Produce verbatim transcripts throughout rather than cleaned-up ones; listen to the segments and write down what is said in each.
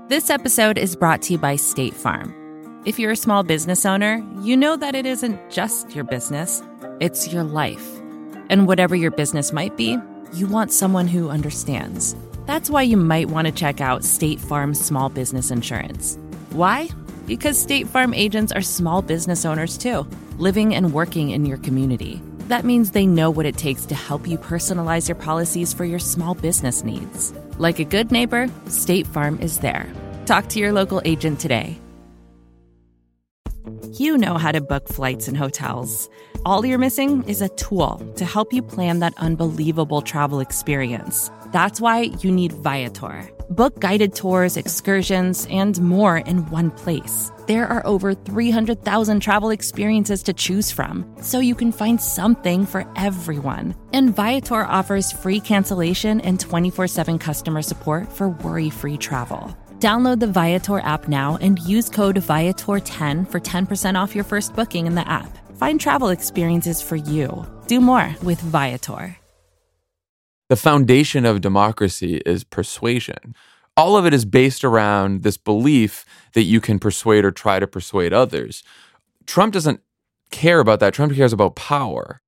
This episode is brought to you by State Farm. If you're a small business owner, you know that it isn't just your business, it's your life. And whatever your business might be, you want someone who understands. That's why you might want to check out State Farm Small Business Insurance. Why? Because State Farm agents are small business owners too, living and working in your community. That means they know what it takes to help you personalize your policies for your small business needs. Like a good neighbor, State Farm is there. Talk to your local agent today. You know how to book flights and hotels. All you're missing is a tool to help you plan that unbelievable travel experience. That's why you need Viator. Book guided tours, excursions, and more in one place. There are over three hundred thousand travel experiences to choose from, so you can find something for everyone. And Viator offers free cancellation and twenty-four seven customer support for worry-free travel. Download the Viator app now and use code Viator ten for ten percent off your first booking in the app. Find travel experiences for you. Do more with Viator. The foundation of democracy is persuasion. All of it is based around this belief that you can persuade or try to persuade others. Trump doesn't care about that. Trump cares about power.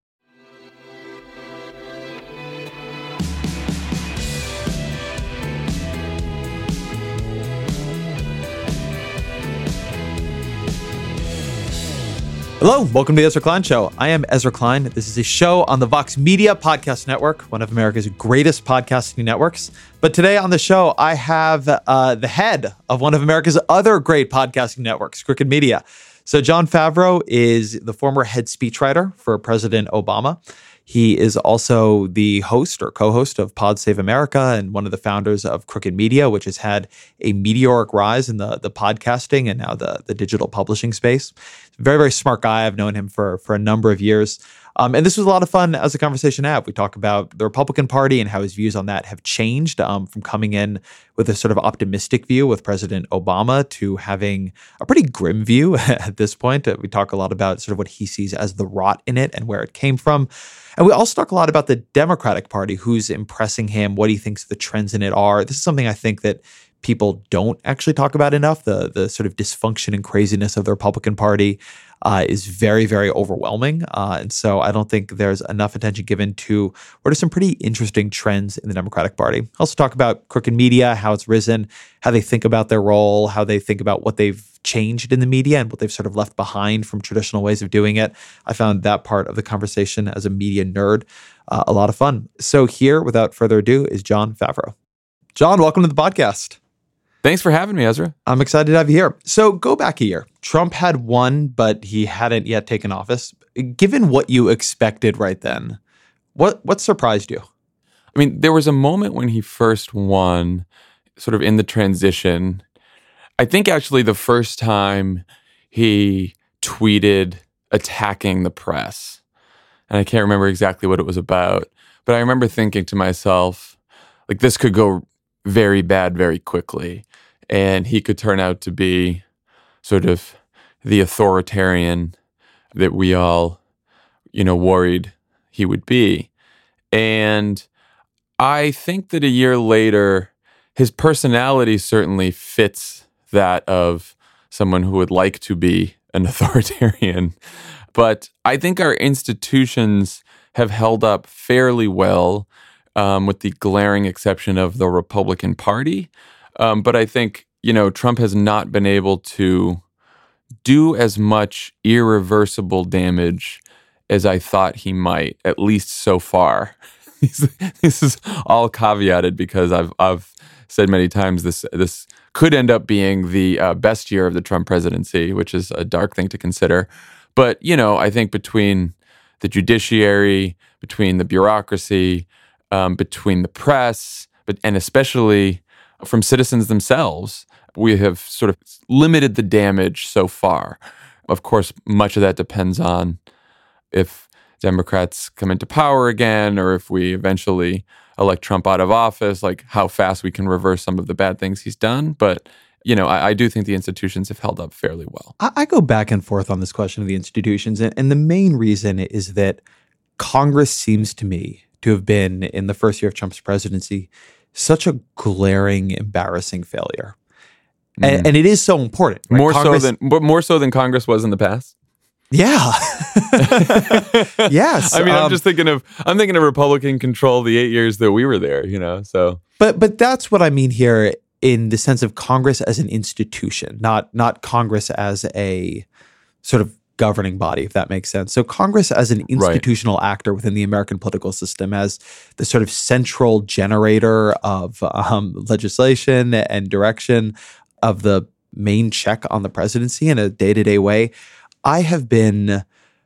Hello, welcome to the Ezra Klein Show. I am Ezra Klein. This is a show on the Vox Media Podcast Network, one of America's greatest podcasting networks. But today on the show, I have uh, the head of one of America's other great podcasting networks, Crooked Media. So Jon Favreau is the former head speechwriter for President Obama. He is also the host or co-host of Pod Save America and one of the founders of Crooked Media, which has had a meteoric rise in the, the podcasting and now the, the digital publishing space. Very, very smart guy. I've known him for, for a number of years. Um, and this was a lot of fun as a conversation to have. We talk about the Republican Party and how his views on that have changed um, from coming in with a sort of optimistic view with President Obama to having a pretty grim view at this point. Uh, we talk a lot about sort of what he sees as the rot in it and where it came from. And we also talk a lot about the Democratic Party, who's impressing him, what he thinks the trends in it are. This is something I think that people don't actually talk about enough. The the sort of dysfunction and craziness of the Republican Party uh, is very, very overwhelming. Uh, and so I don't think there's enough attention given to what are some pretty interesting trends in the Democratic Party. Also talk about Crooked Media, how it's risen, how they think about their role, how they think about what they've changed in the media and what they've sort of left behind from traditional ways of doing it. I found that part of the conversation as a media nerd uh, a lot of fun. So here, without further ado, is Jon Favreau. Jon, welcome to the podcast. Thanks for having me, Ezra. I'm excited to have you here. So go back a year. Trump had won, but he hadn't yet taken office. Given what you expected right then, what what surprised you? I mean, there was a moment when he first won, sort of in the transition. I think actually the first time he tweeted attacking the press. And I can't remember exactly what it was about. But I remember thinking to myself, like, this could go very bad very quickly. And he could turn out to be sort of the authoritarian that we all, you know, worried he would be. And I think that a year later, his personality certainly fits that of someone who would like to be an authoritarian. But I think our institutions have held up fairly well, um, with the glaring exception of the Republican Party. Um, but I think, you know, Trump has not been able to do as much irreversible damage as I thought he might, at least so far. This is all caveated because I've I've said many times this this could end up being the uh, best year of the Trump presidency, which is a dark thing to consider. But, you know, I think between the judiciary, between the bureaucracy, um, between the press, but and especially from citizens themselves, we have sort of limited the damage so far. Of course, much of that depends on if Democrats come into power again, or if we eventually elect Trump out of office, like how fast we can reverse some of the bad things he's done. But, you know, I, I do think the institutions have held up fairly well. I, I go back and forth on this question of the institutions. And, and the main reason is that Congress seems to me to have been, in the first year of Trump's presidency, such a glaring, embarrassing failure. Mm. And, and it is so important. Right? More Congress, so than but more so than Congress was in the past. Yeah. Yes. I mean, um, I'm just thinking of I'm thinking of Republican control the eight years that we were there, you know. So But but that's what I mean here in the sense of Congress as an institution, not not Congress as a sort of governing body, if that makes sense. So Congress as an institutional right. actor within the American political system, as the sort of central generator of um, legislation and direction of the main check on the presidency in a day-to-day way, I have been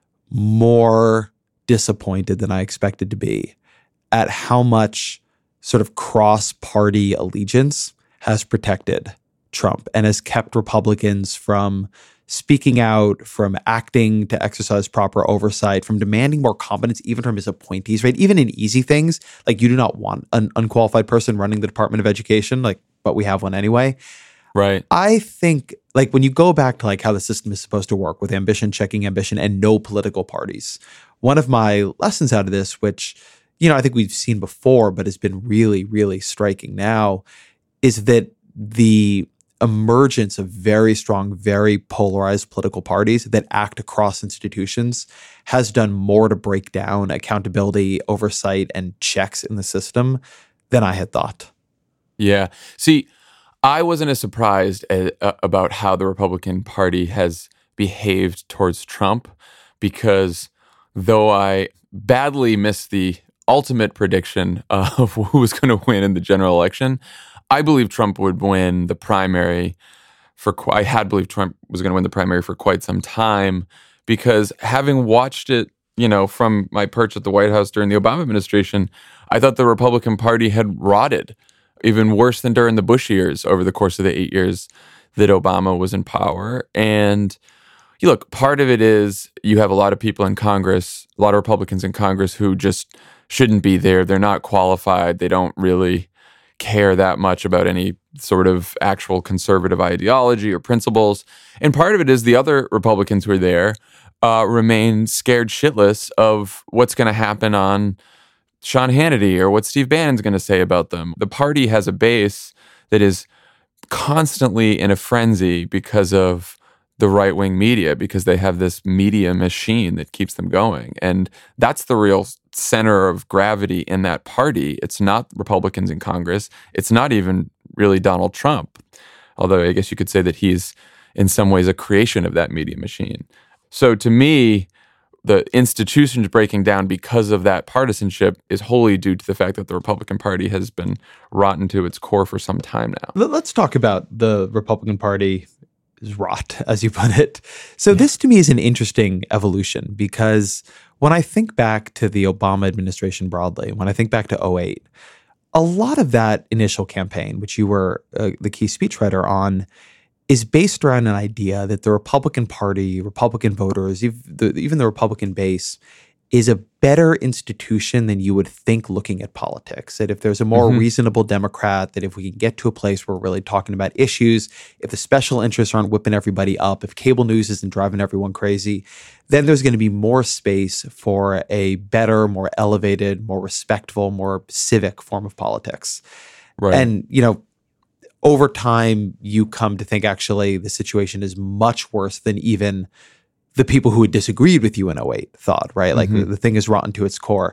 more disappointed than I expected to be at how much sort of cross-party allegiance has protected Trump and has kept Republicans from speaking out, from acting to exercise proper oversight, from demanding more competence even from his appointees, right? Even in easy things, like you do not want an unqualified person running the Department of Education, like, but we have one anyway. Right. I think, like, when you go back to like how the system is supposed to work with ambition, checking ambition, and no political parties, one of my lessons out of this, which, you know, I think we've seen before, but has been really, really striking now, is that the emergence of very strong, very polarized political parties that act across institutions has done more to break down accountability, oversight, and checks in the system than I had thought. Yeah. See, I wasn't as surprised as, uh, about how the Republican Party has behaved towards Trump, because though I badly missed the ultimate prediction of who was going to win in the general election, I believe Trump would win the primary for, qu- I had believed Trump was going to win the primary for quite some time, because having watched it, you know, from my perch at the White House during the Obama administration, I thought the Republican Party had rotted even worse than during the Bush years over the course of the eight years that Obama was in power. And you look, part of it is you have a lot of people in Congress, a lot of Republicans in Congress who just shouldn't be there. They're not qualified. They don't really care that much about any sort of actual conservative ideology or principles. And part of it is the other Republicans who are there uh, remain scared shitless of what's going to happen on Sean Hannity or what Steve Bannon's going to say about them. The party has a base that is constantly in a frenzy because of the right-wing media, because they have this media machine that keeps them going. And that's the real center of gravity in that party. It's not Republicans in Congress. It's not even really Donald Trump, although I guess you could say that he's in some ways a creation of that media machine. So to me, the institutions breaking down because of that partisanship is wholly due to the fact that the Republican Party has been rotten to its core for some time now. Let's talk about the Republican Party is rot, as you put it. So yeah. This to me is an interesting evolution, because when I think back to the Obama administration broadly, when I think back to oh eight, a lot of that initial campaign, which you were uh, the key speechwriter on, is based around an idea that the Republican Party, Republican voters, even the, even the Republican base, is a better institution than you would think looking at politics. That if there's a more mm-hmm. reasonable Democrat, that if we can get to a place where we're really talking about issues, if the special interests aren't whipping everybody up, if cable news isn't driving everyone crazy, then there's going to be more space for a better, more elevated, more respectful, more civic form of politics. Right. And, you know, over time, you come to think actually the situation is much worse than even the people who had disagreed with you in oh eight thought, right? Like mm-hmm. the, the thing is rotten to its core.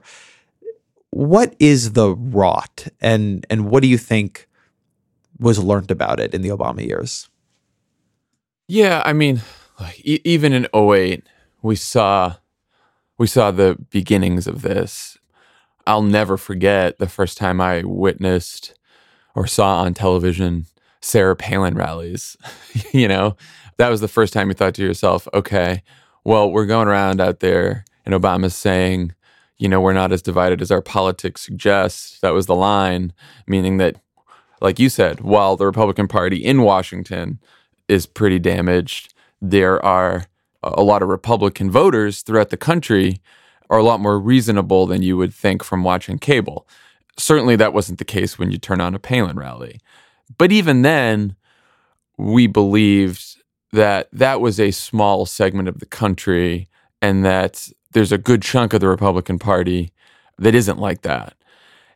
What is the rot, and and what do you think was learned about it in the Obama years? Yeah, I mean, like, e- even in oh eight, we saw we saw the beginnings of this. I'll never forget the first time I witnessed or saw on television Sarah Palin rallies. You know, that was the first time you thought to yourself, okay, well, we're going around out there and Obama's saying, you know, we're not as divided as our politics suggest. That was the line, meaning that, like you said, while the Republican Party in Washington is pretty damaged, there are a lot of Republican voters throughout the country are a lot more reasonable than you would think from watching cable. Certainly that wasn't the case when you turn on a Palin rally. But even then, we believed that that was a small segment of the country and that there's a good chunk of the Republican Party that isn't like that.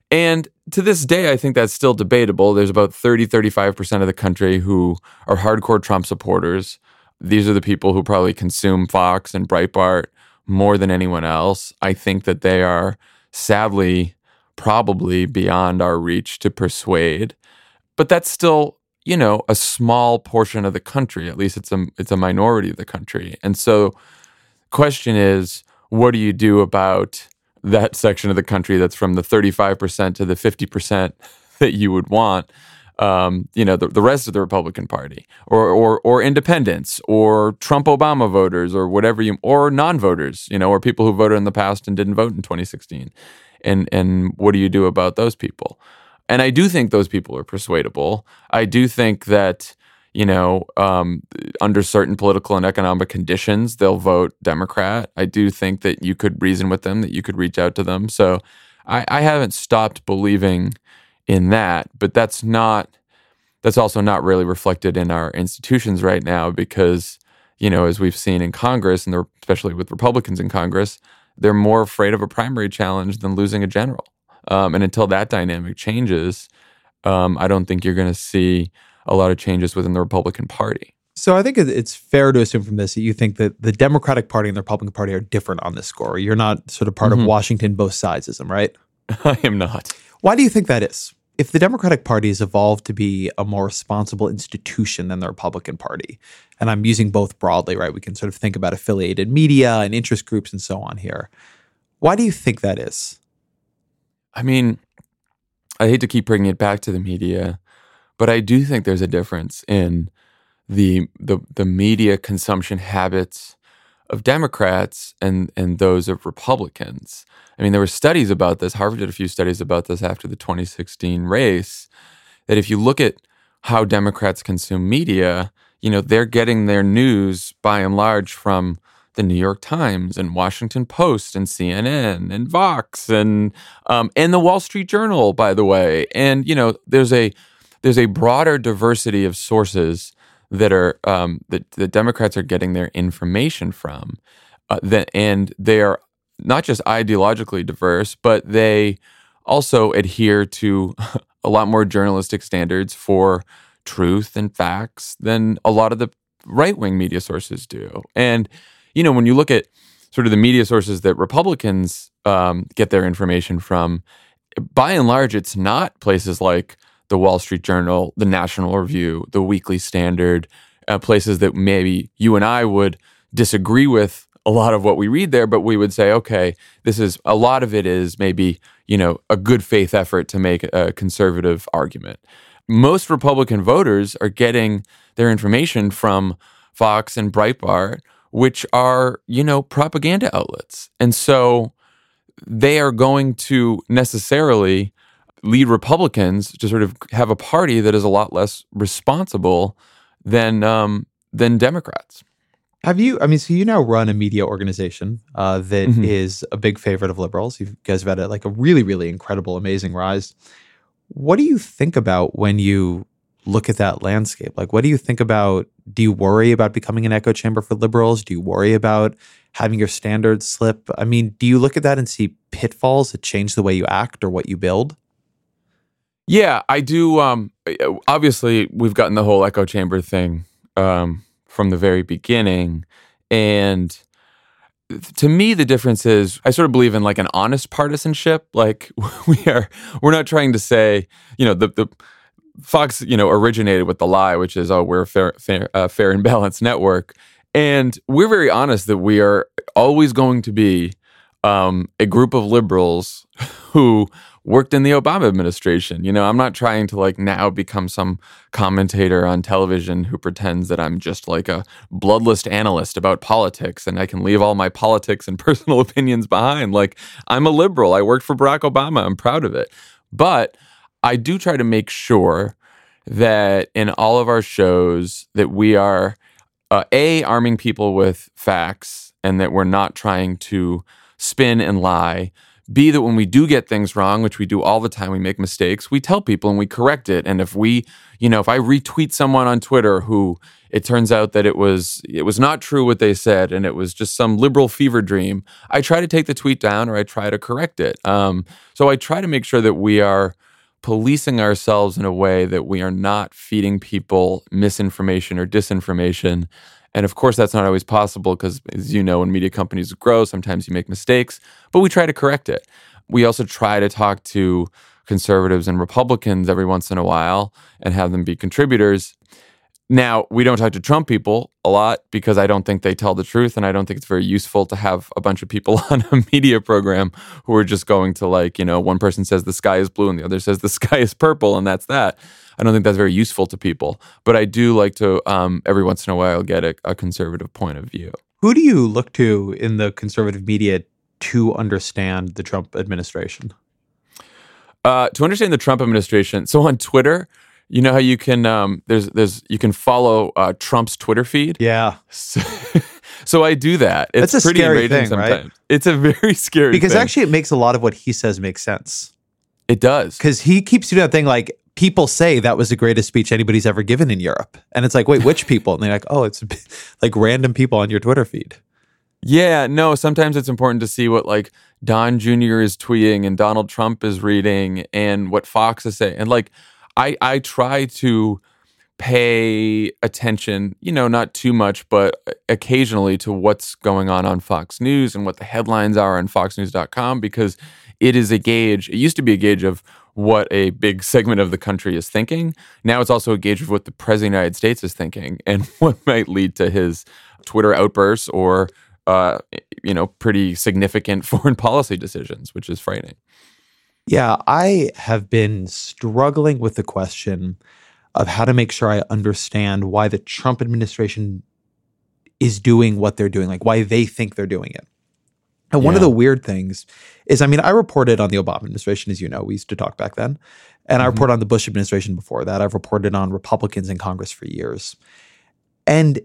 And to this day, I think that's still debatable. There's about thirty, thirty-five percent of the country who are hardcore Trump supporters. These are the people who probably consume Fox and Breitbart more than anyone else. I think that they are sadly probably beyond our reach to persuade. But that's still, you know, a small portion of the country. At least it's a it's a minority of the country. And so question is, what do you do about that section of the country that's from the thirty-five percent to the fifty percent that you would want? Um, you know, the, the rest of the Republican Party, or or or independents, or Trump-Obama voters, or whatever you, or non-voters, you know, or people who voted in the past and didn't vote in twenty sixteen. And and what do you do about those people? And I do think those people are persuadable. I do think that, you know, um, under certain political and economic conditions, they'll vote Democrat. I do think that you could reason with them, that you could reach out to them. So I, I haven't stopped believing in that, but that's not, that's also not really reflected in our institutions right now because, you know, as we've seen in Congress, and especially with Republicans in Congress, they're more afraid of a primary challenge than losing a general. Um, and until that dynamic changes, um, I don't think you're going to see a lot of changes within the Republican Party. So I think it's fair to assume from this that you think that the Democratic Party and the Republican Party are different on this score. You're not sort of part mm-hmm. of Washington both sidesism, right? I am not. Why do you think that is? If the Democratic Party has evolved to be a more responsible institution than the Republican Party, and I'm using both broadly, right? We can sort of think about affiliated media and interest groups and so on here. Why do you think that is? I mean, I hate to keep bringing it back to the media, but I do think there's a difference in the the, the media consumption habits of Democrats and, and those of Republicans. I mean, there were studies about this. Harvard did a few studies about this after the twenty sixteen race, that if you look at how Democrats consume media, you know, they're getting their news by and large from the New York Times and Washington Post and C N N and Vox and um, and the Wall Street Journal, by the way. And, you know, there's a there's a broader diversity of sources that are um, that the Democrats are getting their information from, uh, that, and they are not just ideologically diverse, but they also adhere to a lot more journalistic standards for truth and facts than a lot of the right-wing media sources do. And, you know, when you look at sort of the media sources that Republicans um, get their information from, by and large, it's not places like the Wall Street Journal, the National Review, the Weekly Standard, uh, places that maybe you and I would disagree with a lot of what we read there, but we would say, okay, this is, a lot of it is maybe, you know, a good faith effort to make a conservative argument. Most Republican voters are getting their information from Fox and Breitbart, which are, you know, propaganda outlets. And so they are going to necessarily lead Republicans to sort of have a party that is a lot less responsible than um, than Democrats. Have you, I mean, so you now run a media organization uh, that mm-hmm. is a big favorite of liberals. You guys have had a, like a really, really incredible, amazing rise. What do you think about when you look at that landscape? Like, what do you think about, do you worry about becoming an echo chamber for liberals? Do you worry about having your standards slip? I mean, do you look at that and see pitfalls that change the way you act or what you build? Yeah, I do. Um, obviously, we've gotten the whole echo chamber thing um, from the very beginning. And to me, the difference is I sort of believe in like an honest partisanship. Like we are, we're not trying to say, you know, the, the Fox, you know, originated with the lie, which is, oh, we're a fair, fair, uh, fair and balanced network. And we're very honest that we are always going to be um, a group of liberals who worked in the Obama administration. You know, I'm not trying to like now become some commentator on television who pretends that I'm just like a bloodless analyst about politics and I can leave all my politics and personal opinions behind. Like, I'm a liberal. I worked for Barack Obama. I'm proud of it. But I do try to make sure that in all of our shows that we are uh, A, arming people with facts and that we're not trying to spin and lie. B, that when we do get things wrong, which we do all the time, we make mistakes, we tell people and we correct it. And if we, you know, if I retweet someone on Twitter who it turns out that it was it was not true what they said and it was just some liberal fever dream, I try to take the tweet down or I try to correct it. Um, so I try to make sure that we are policing ourselves in a way that we are not feeding people misinformation or disinformation. And of course, that's not always possible because, as you know, when media companies grow, sometimes you make mistakes, but we try to correct it. We also try to talk to conservatives and Republicans every once in a while and have them be contributors. Now, we don't talk to Trump people a lot because I don't think they tell the truth, and I don't think it's very useful to have a bunch of people on a media program who are just going to, like, you know, one person says the sky is blue and the other says the sky is purple, and that's that. I don't think that's very useful to people. But I do like to, um, every once in a while, get a, a conservative point of view. Who do you look to in the conservative media to understand the Trump administration? Uh, to understand the Trump administration, so on Twitter, you know how you can um, there's there's you can follow uh, Trump's Twitter feed. Yeah. So, so I do that. It's That's a pretty scary enraging thing, sometimes. right? It's a very scary because thing. actually it makes a lot of what he says make sense. It does. Because he keeps doing that thing like people say that was the greatest speech anybody's ever given in Europe. And it's like, wait, which people? And they're like, oh, it's like random people on your Twitter feed. Yeah, no, sometimes it's important to see what like Don Junior is tweeting and Donald Trump is reading and what Fox is saying. And like, I, I try to pay attention, you know, not too much, but occasionally to what's going on on Fox News and what the headlines are on fox news dot com, because it is a gauge. It used to be a gauge of what a big segment of the country is thinking. Now it's also a gauge of what the president of the United States is thinking and what might lead to his Twitter outbursts or, uh, you know, pretty significant foreign policy decisions, which is frightening. Yeah, I have been struggling with the question of how to make sure I understand why the Trump administration is doing what they're doing, like why they think they're doing it. And one Yeah. of the weird things is, I mean, I reported on the Obama administration, as you know, we used to talk back then. And I Mhm. reported on the Bush administration before that. I've reported on Republicans in Congress for years. And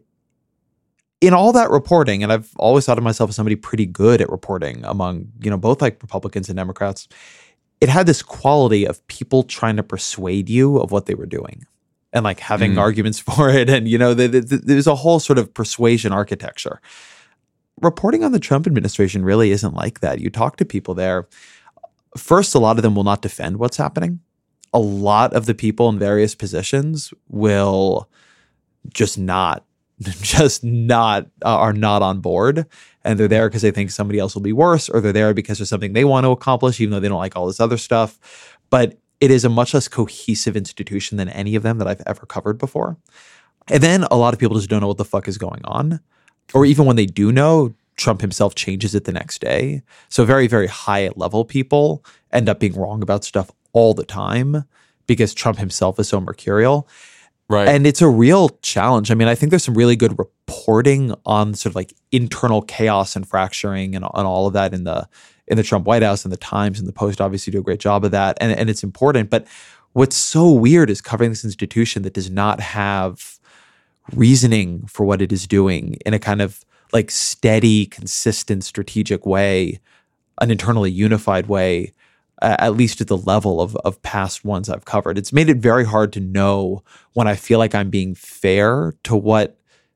in all that reporting, and I've always thought of myself as somebody pretty good at reporting among, you know, both like Republicans and Democrats, it had this quality of people trying to persuade you of what they were doing and like having Mm. arguments for it. And, you know, the, the, the, there's a whole sort of persuasion architecture. Reporting on the Trump administration really isn't like that. You talk to people there. First, a lot of them will not defend what's happening. A lot of the people in various positions will just not, just not, uh, are not on board. And they're there because they think somebody else will be worse, or they're there because there's something they want to accomplish, even though they don't like all this other stuff. But it is a much less cohesive institution than any of them that I've ever covered before. And then a lot of people just don't know what the fuck is going on. Or even when they do know, Trump himself changes it the next day. So very, very high level people end up being wrong about stuff all the time because Trump himself is so mercurial. Right. And it's a real challenge. I mean, I think there's some really good reporting on sort of like internal chaos and fracturing and, and all of that in the in the Trump White House, and the Times and the Post obviously do a great job of that. And, and it's important. But what's so weird is covering this institution that does not have reasoning for what it is doing in a kind of like steady, consistent, strategic way, an internally unified way, uh, at least at the level of of past ones I've covered. It's made it very hard to know when I feel like I'm being fair to what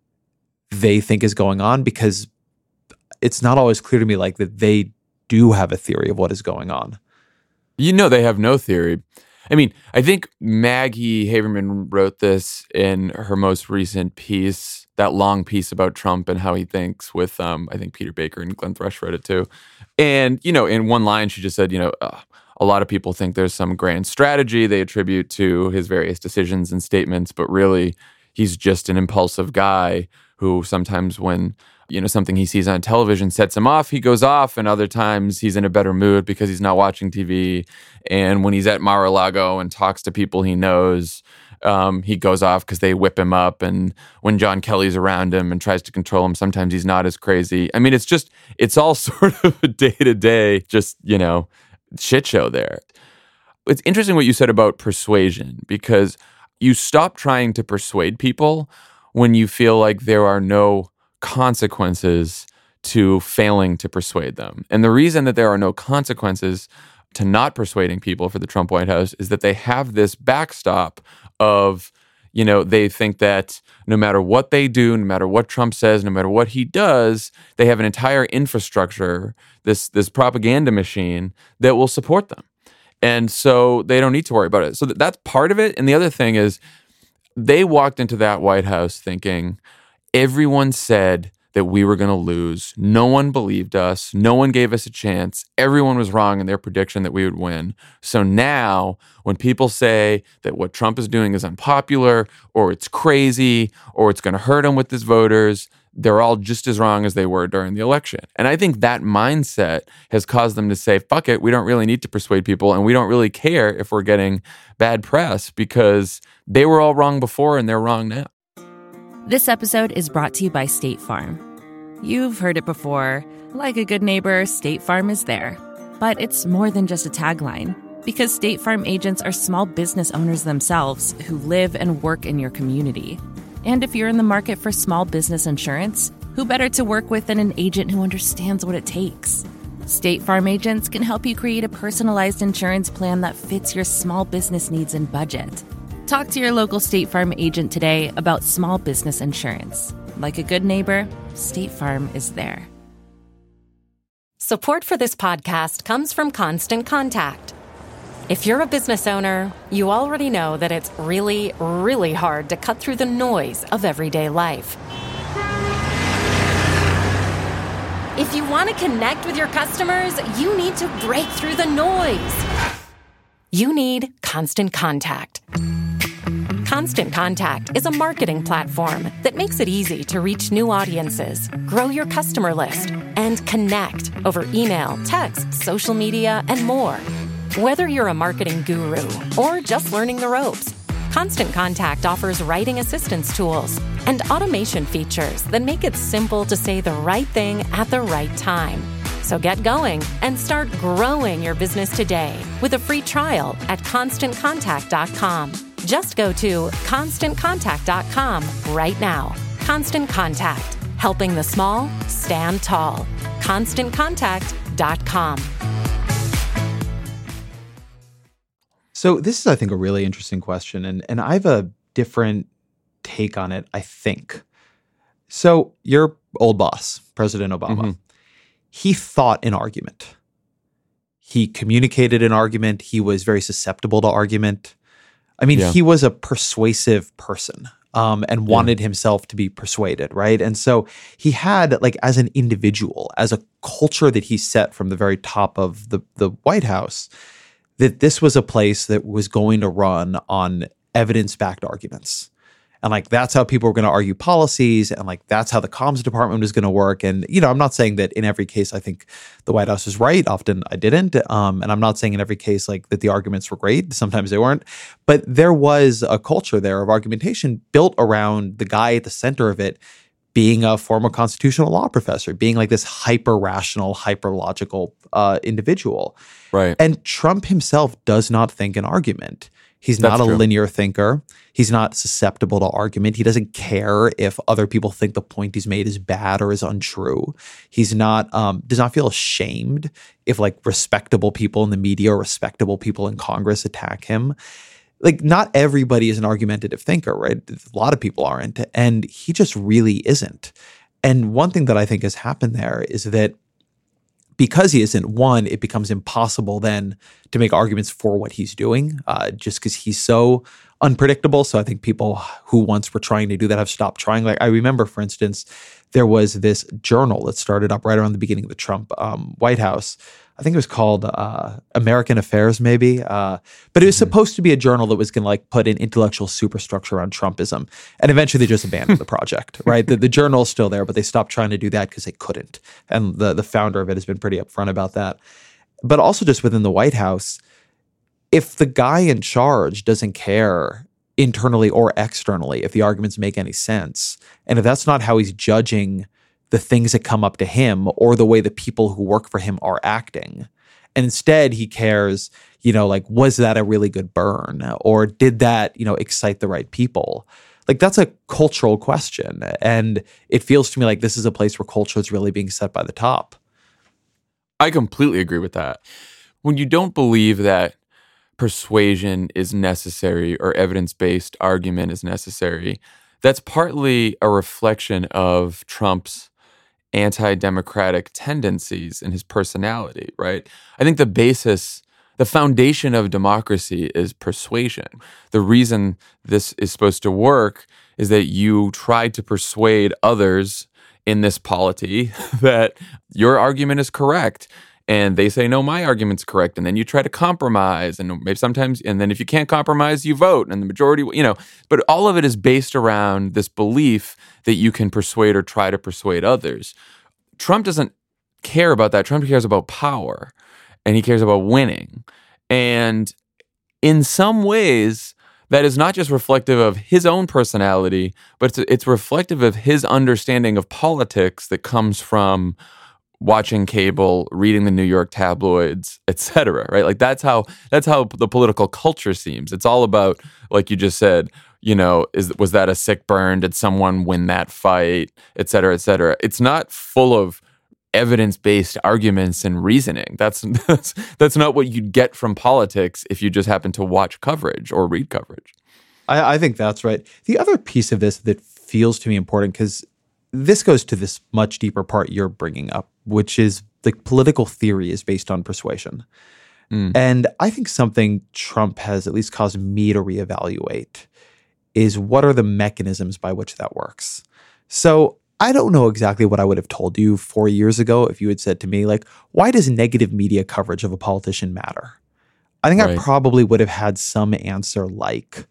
they think is going on, because it's not always clear to me like that they do have a theory of what is going on. You know, they have no theory. I mean, I think Maggie Haberman wrote this in her most recent piece, that long piece about Trump and how he thinks with, um, I think Peter Baker and Glenn Thrush wrote it too. And, you know, in one line, she just said, you know, uh, a lot of people think there's some grand strategy they attribute to his various decisions and statements, but really he's just an impulsive guy who sometimes when, you know, something he sees on television sets him off, he goes off, and other times he's in a better mood because he's not watching T V. And when he's at Mar-a-Lago and talks to people he knows, um, he goes off because they whip him up. And when John Kelly's around him and tries to control him, sometimes he's not as crazy. I mean, it's just, it's all sort of a day-to-day, just, you know, shit show there. It's interesting what you said about persuasion, because you stop trying to persuade people when you feel like there are no consequences to failing to persuade them. And the reason that there are no consequences to not persuading people for the Trump White House is that they have this backstop of, you know, they think that no matter what they do, no matter what Trump says, no matter what he does, they have an entire infrastructure, this this propaganda machine that will support them. And so they don't need to worry about it. So that's part of it. And the other thing is they walked into that White House thinking everyone said that we were going to lose. No one believed us. No one gave us a chance. Everyone was wrong in their prediction that we would win. So now when people say that what Trump is doing is unpopular or it's crazy or it's going to hurt him with his voters, they're all just as wrong as they were during the election. And I think that mindset has caused them to say, fuck it, we don't really need to persuade people and we don't really care if we're getting bad press because they were all wrong before and they're wrong now. This episode is brought to you by State Farm. You've heard it before. Like a good neighbor, State Farm is there. But it's more than just a tagline, because State Farm agents are small business owners themselves who live and work in your community. And if you're in the market for small business insurance, who better to work with than an agent who understands what it takes? State Farm agents can help you create a personalized insurance plan that fits your small business needs and budget. Talk to your local State Farm agent today about small business insurance. Like a good neighbor, State Farm is there. Support for this podcast comes from Constant Contact. If you're a business owner, you already know that it's really, really hard to cut through the noise of everyday life. If you want to connect with your customers, you need to break through the noise. You need Constant Contact. Constant Contact is a marketing platform that makes it easy to reach new audiences, grow your customer list, and connect over email, text, social media, and more. Whether you're a marketing guru or just learning the ropes, Constant Contact offers writing assistance tools and automation features that make it simple to say the right thing at the right time. So get going and start growing your business today with a free trial at constant contact dot com. Just go to constant contact dot com right now. Constant Contact, helping the small stand tall. constant contact dot com. So this is, I think, a really interesting question, and, and I have a different take on it, I think. So your old boss, President Obama, mm-hmm. he thought an argument. He communicated an argument. He was very susceptible to argument. I mean, yeah. he was a persuasive person um, and wanted yeah. himself to be persuaded, right? And so he had, like, as an individual, as a culture that he set from the very top of the, the White House, that this was a place that was going to run on evidence-backed arguments. And, like, that's how people were going to argue policies, and, like, that's how the comms department was going to work. And, you know, I'm not saying that in every case I think the White House is right. Often I didn't. Um, and I'm not saying in every case, like, that the arguments were great. Sometimes they weren't. But there was a culture there of argumentation built around the guy at the center of it being a former constitutional law professor, being like this hyper-rational, hyper-logical uh, individual. Right. And Trump himself does not think an argument. He's That's not a true. linear thinker. He's not susceptible to argument. He doesn't care if other people think the point he's made is bad or is untrue. He's not um, does not feel ashamed if, like, respectable people in the media or respectable people in Congress attack him. Like, not everybody is an argumentative thinker, right? A lot of people aren't, and he just really isn't. And one thing that I think has happened there is that because he isn't, one, it becomes impossible then to make arguments for what he's doing, uh, just because he's so unpredictable. So I think people who once were trying to do that have stopped trying. Like, I remember, for instance, there was this journal that started up right around the beginning of the Trump um, White House. I think it was called uh, American Affairs, maybe. Uh, but it was supposed to be a journal that was going to, like, put an intellectual superstructure on Trumpism. And eventually they just abandoned the project, right? The, the journal's still there, but they stopped trying to do that because they couldn't. And the, the founder of it has been pretty upfront about that. But also just within the White House, if the guy in charge doesn't care internally or externally if the arguments make any sense, and if that's not how he's judging the things that come up to him or the way the people who work for him are acting. And instead he cares, you know, like, was that a really good burn? Or did that, you know, excite the right people? Like, that's a cultural question. And it feels to me like this is a place where culture is really being set by the top. I completely agree with that. When you don't believe that persuasion is necessary or evidence-based argument is necessary, that's partly a reflection of Trump's anti-democratic tendencies and his personality, right? I think the basis, the foundation of democracy is persuasion. The reason this is supposed to work is that you try to persuade others in this polity that your argument is correct. And they say, no, my argument's correct. And then you try to compromise. And maybe sometimes, and then if you can't compromise, you vote. And the majority, you know, but all of it is based around this belief that you can persuade or try to persuade others. Trump doesn't care about that. Trump cares about power and he cares about winning. And in some ways, that is not just reflective of his own personality, but it's, it's reflective of his understanding of politics that comes from watching cable, reading the New York tabloids, et cetera, right? Like that's how that's how the political culture seems. It's all about, like you just said, you know, is was that a sick burn? Did someone win that fight, et cetera, et cetera. It's not full of evidence-based arguments and reasoning. That's that's that's not what you'd get from politics if you just happen to watch coverage or read coverage. I, I think that's right. The other piece of this that feels to me important, because this goes to this much deeper part you're bringing up, which is the political theory is based on persuasion. Mm. And I think something Trump has at least caused me to reevaluate is what are the mechanisms by which that works. So I don't know exactly what I would have told you four years ago if you had said to me, like, why does negative media coverage of a politician matter? I think right. I probably would have had some answer like,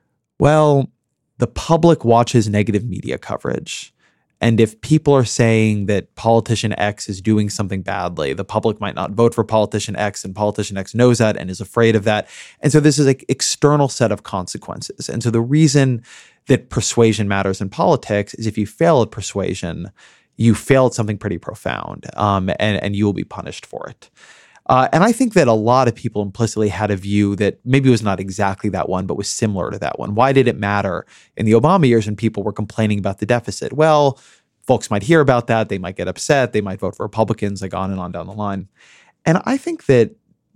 well, the public watches negative media coverage. And if people are saying that politician X is doing something badly, the public might not vote for politician X, and politician X knows that and is afraid of that. And so this is like external set of consequences. And so the reason that persuasion matters in politics is if you fail at persuasion, you fail at something pretty profound, um, and, and you will be punished for it. Uh, and I think that a lot of people implicitly had a view that maybe was not exactly that one, but was similar to that one. Why did it matter in the Obama years when people were complaining about the deficit? Well, folks might hear about that. They might get upset. They might vote for Republicans, like on and on down the line. And I think that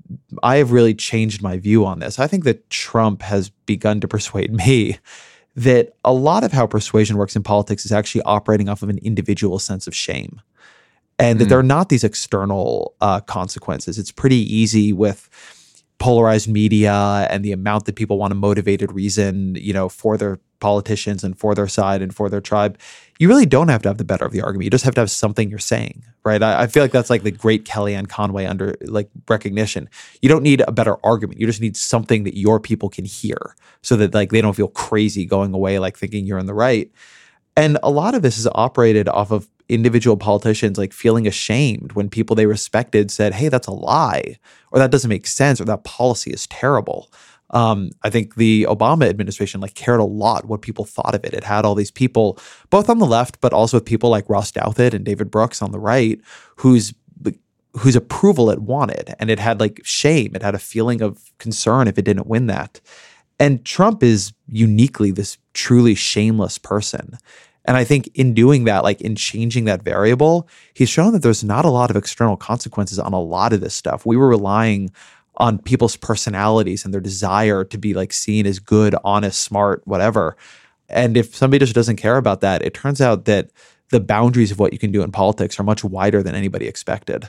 I have really changed my view on this. I think that Trump has begun to persuade me that a lot of how persuasion works in politics is actually operating off of an individual sense of shame. And that mm. there are not these external uh, consequences. It's pretty easy with polarized media and the amount that people want a motivated reason, you know, for their politicians and for their side and for their tribe. You really don't have to have the better of the argument. You just have to have something you're saying, right? I, I feel like that's like the great Kellyanne Conway under like recognition. You don't need a better argument. You just need something that your people can hear so that like they don't feel crazy going away like thinking you're in the right. And a lot of this is operated off of individual politicians like feeling ashamed when people they respected said, hey, that's a lie, or that doesn't make sense, or that policy is terrible. Um, I think the Obama administration like cared a lot what people thought of it. It had all these people, both on the left, but also with people like Ross Douthat and David Brooks on the right, whose whose approval it wanted. And it had like shame. It had a feeling of concern if it didn't win that. And Trump is uniquely this truly shameless person. And I think in doing that, like in changing that variable, he's shown that there's not a lot of external consequences on a lot of this stuff. We were relying on people's personalities and their desire to be like seen as good, honest, smart, whatever. And if somebody just doesn't care about that, it turns out that the boundaries of what you can do in politics are much wider than anybody expected.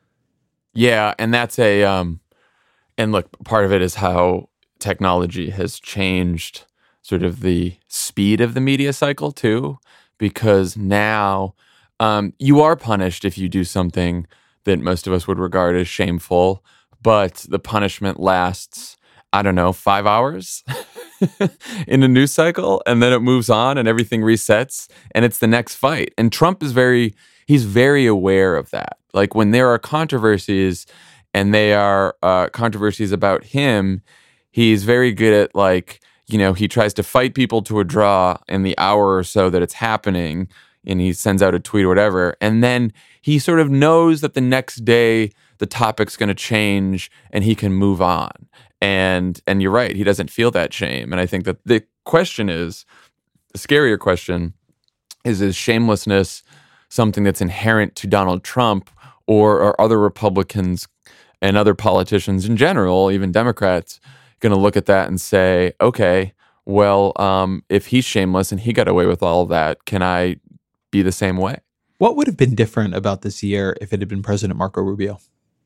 Yeah, and that's a, um, and look, part of it is how technology has changed sort of the speed of the media cycle too, because now um, you are punished if you do something that most of us would regard as shameful, but the punishment lasts, I don't know, five hours in a news cycle, and then it moves on and everything resets and it's the next fight. And Trump is very, he's very aware of that. Like when there are controversies and they are uh, controversies about him, he's very good at like, you know, he tries to fight people to a draw in the hour or so that it's happening, and he sends out a tweet or whatever. And then he sort of knows that the next day the topic's going to change and he can move on. And and you're right, he doesn't feel that shame. And I think that the question is, the scarier question is, is shamelessness something that's inherent to Donald Trump, or are other Republicans and other politicians in general, even Democrats, going to look at that and say, okay, well, um, if he's shameless and he got away with all of that, can I be the same way? What would have been different about this year if it had been President Marco Rubio?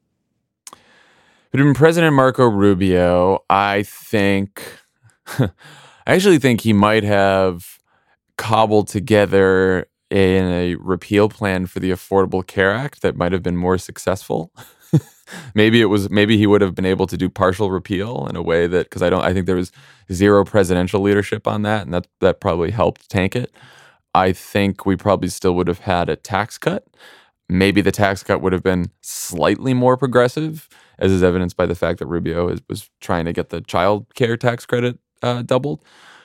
If it had been President Marco Rubio, I think, I actually think he might have cobbled together in a repeal plan for the Affordable Care Act that might have been more successful. maybe it was, maybe he would have been able to do partial repeal in a way that, because I don't, I think there was zero presidential leadership on that, and that that probably helped tank it. I think we probably still would have had a tax cut. Maybe the tax cut would have been slightly more progressive, as is evidenced by the fact that Rubio is, was trying to get the child care tax credit uh, doubled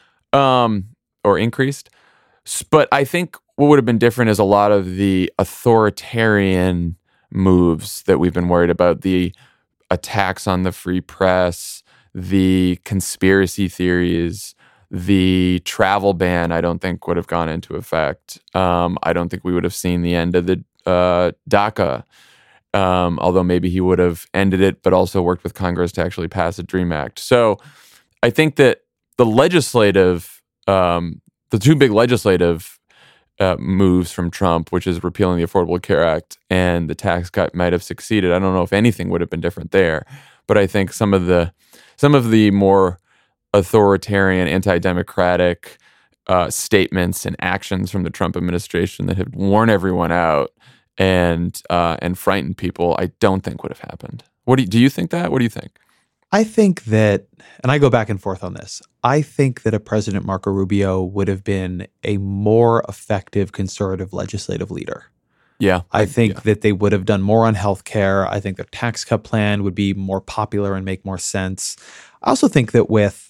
um, or increased. But I think what would have been different is a lot of the authoritarian moves that we've been worried about, the attacks on the free press, the conspiracy theories, the travel ban. I don't think would have gone into effect. Um, I don't think we would have seen the end of the uh, DACA, um, although maybe he would have ended it, but also worked with Congress to actually pass a DREAM Act. So I think that the legislative, um, the two big legislative uh, moves from Trump, which is repealing the Affordable Care Act and the tax cut, might have succeeded. I don't know if anything would have been different there, but I think some of the some of the more authoritarian, anti-democratic uh, statements and actions from the Trump administration that have worn everyone out and uh, and frightened people, I don't think would have happened. What do you, do you think that? What do you think? I think that, and I go back and forth on this, I think that a President Marco Rubio would have been a more effective conservative legislative leader. Yeah. I think yeah. that they would have done more on healthcare. I think their tax cut plan would be more popular and make more sense. I also think that with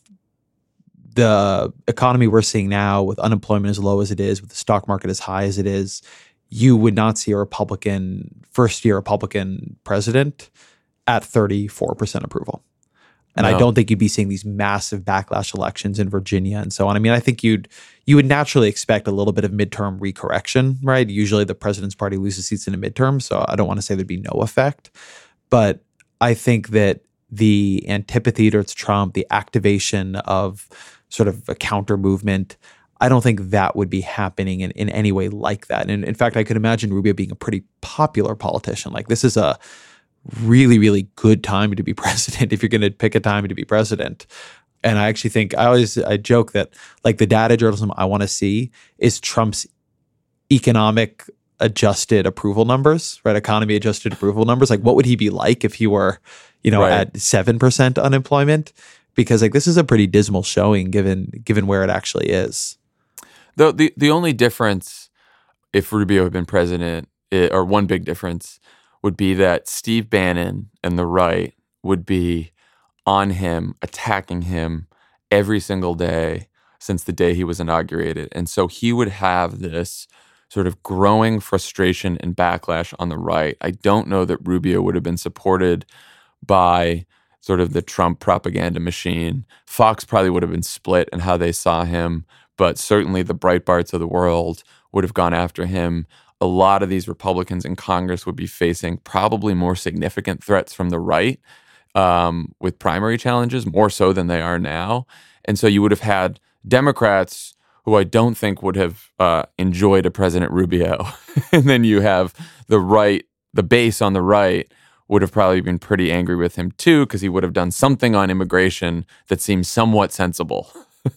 the economy we're seeing now, with unemployment as low as it is, with the stock market as high as it is, you would not see a Republican, first-year Republican president at thirty-four percent approval. And no. I don't think you'd be seeing these massive backlash elections in Virginia and so on. I mean, I think you'd you would naturally expect a little bit of midterm recorrection, right? Usually the president's party loses seats in a midterm, so I don't want to say there'd be no effect. But I think that the antipathy towards Trump, the activation of sort of a counter movement, I don't think that would be happening in, in any way like that. And in fact, I could imagine Rubio being a pretty popular politician. Like, this is a really, really good time to be president if you're going to pick a time to be president. And I actually think, I always I joke that like the data journalism I want to see is Trump's economic adjusted approval numbers, right? Economy adjusted approval numbers. Like, what would he be like if he were, you know, right. at seven percent unemployment? Because like this is a pretty dismal showing given given where it actually is. The the, the only difference if Rubio had been president, or one big difference, would be that Steve Bannon and the right would be on him, attacking him every single day since the day he was inaugurated. And so he would have this sort of growing frustration and backlash on the right. I don't know that Rubio would have been supported by sort of the Trump propaganda machine. Fox probably would have been split in how they saw him, but certainly the Breitbarts of the world would have gone after him. A lot of these Republicans in Congress would be facing probably more significant threats from the right um, with primary challenges, more so than they are now. And so you would have had Democrats who I don't think would have uh, enjoyed a President Rubio. And then you have the right, the base on the right would have probably been pretty angry with him too, because he would have done something on immigration that seems somewhat sensible.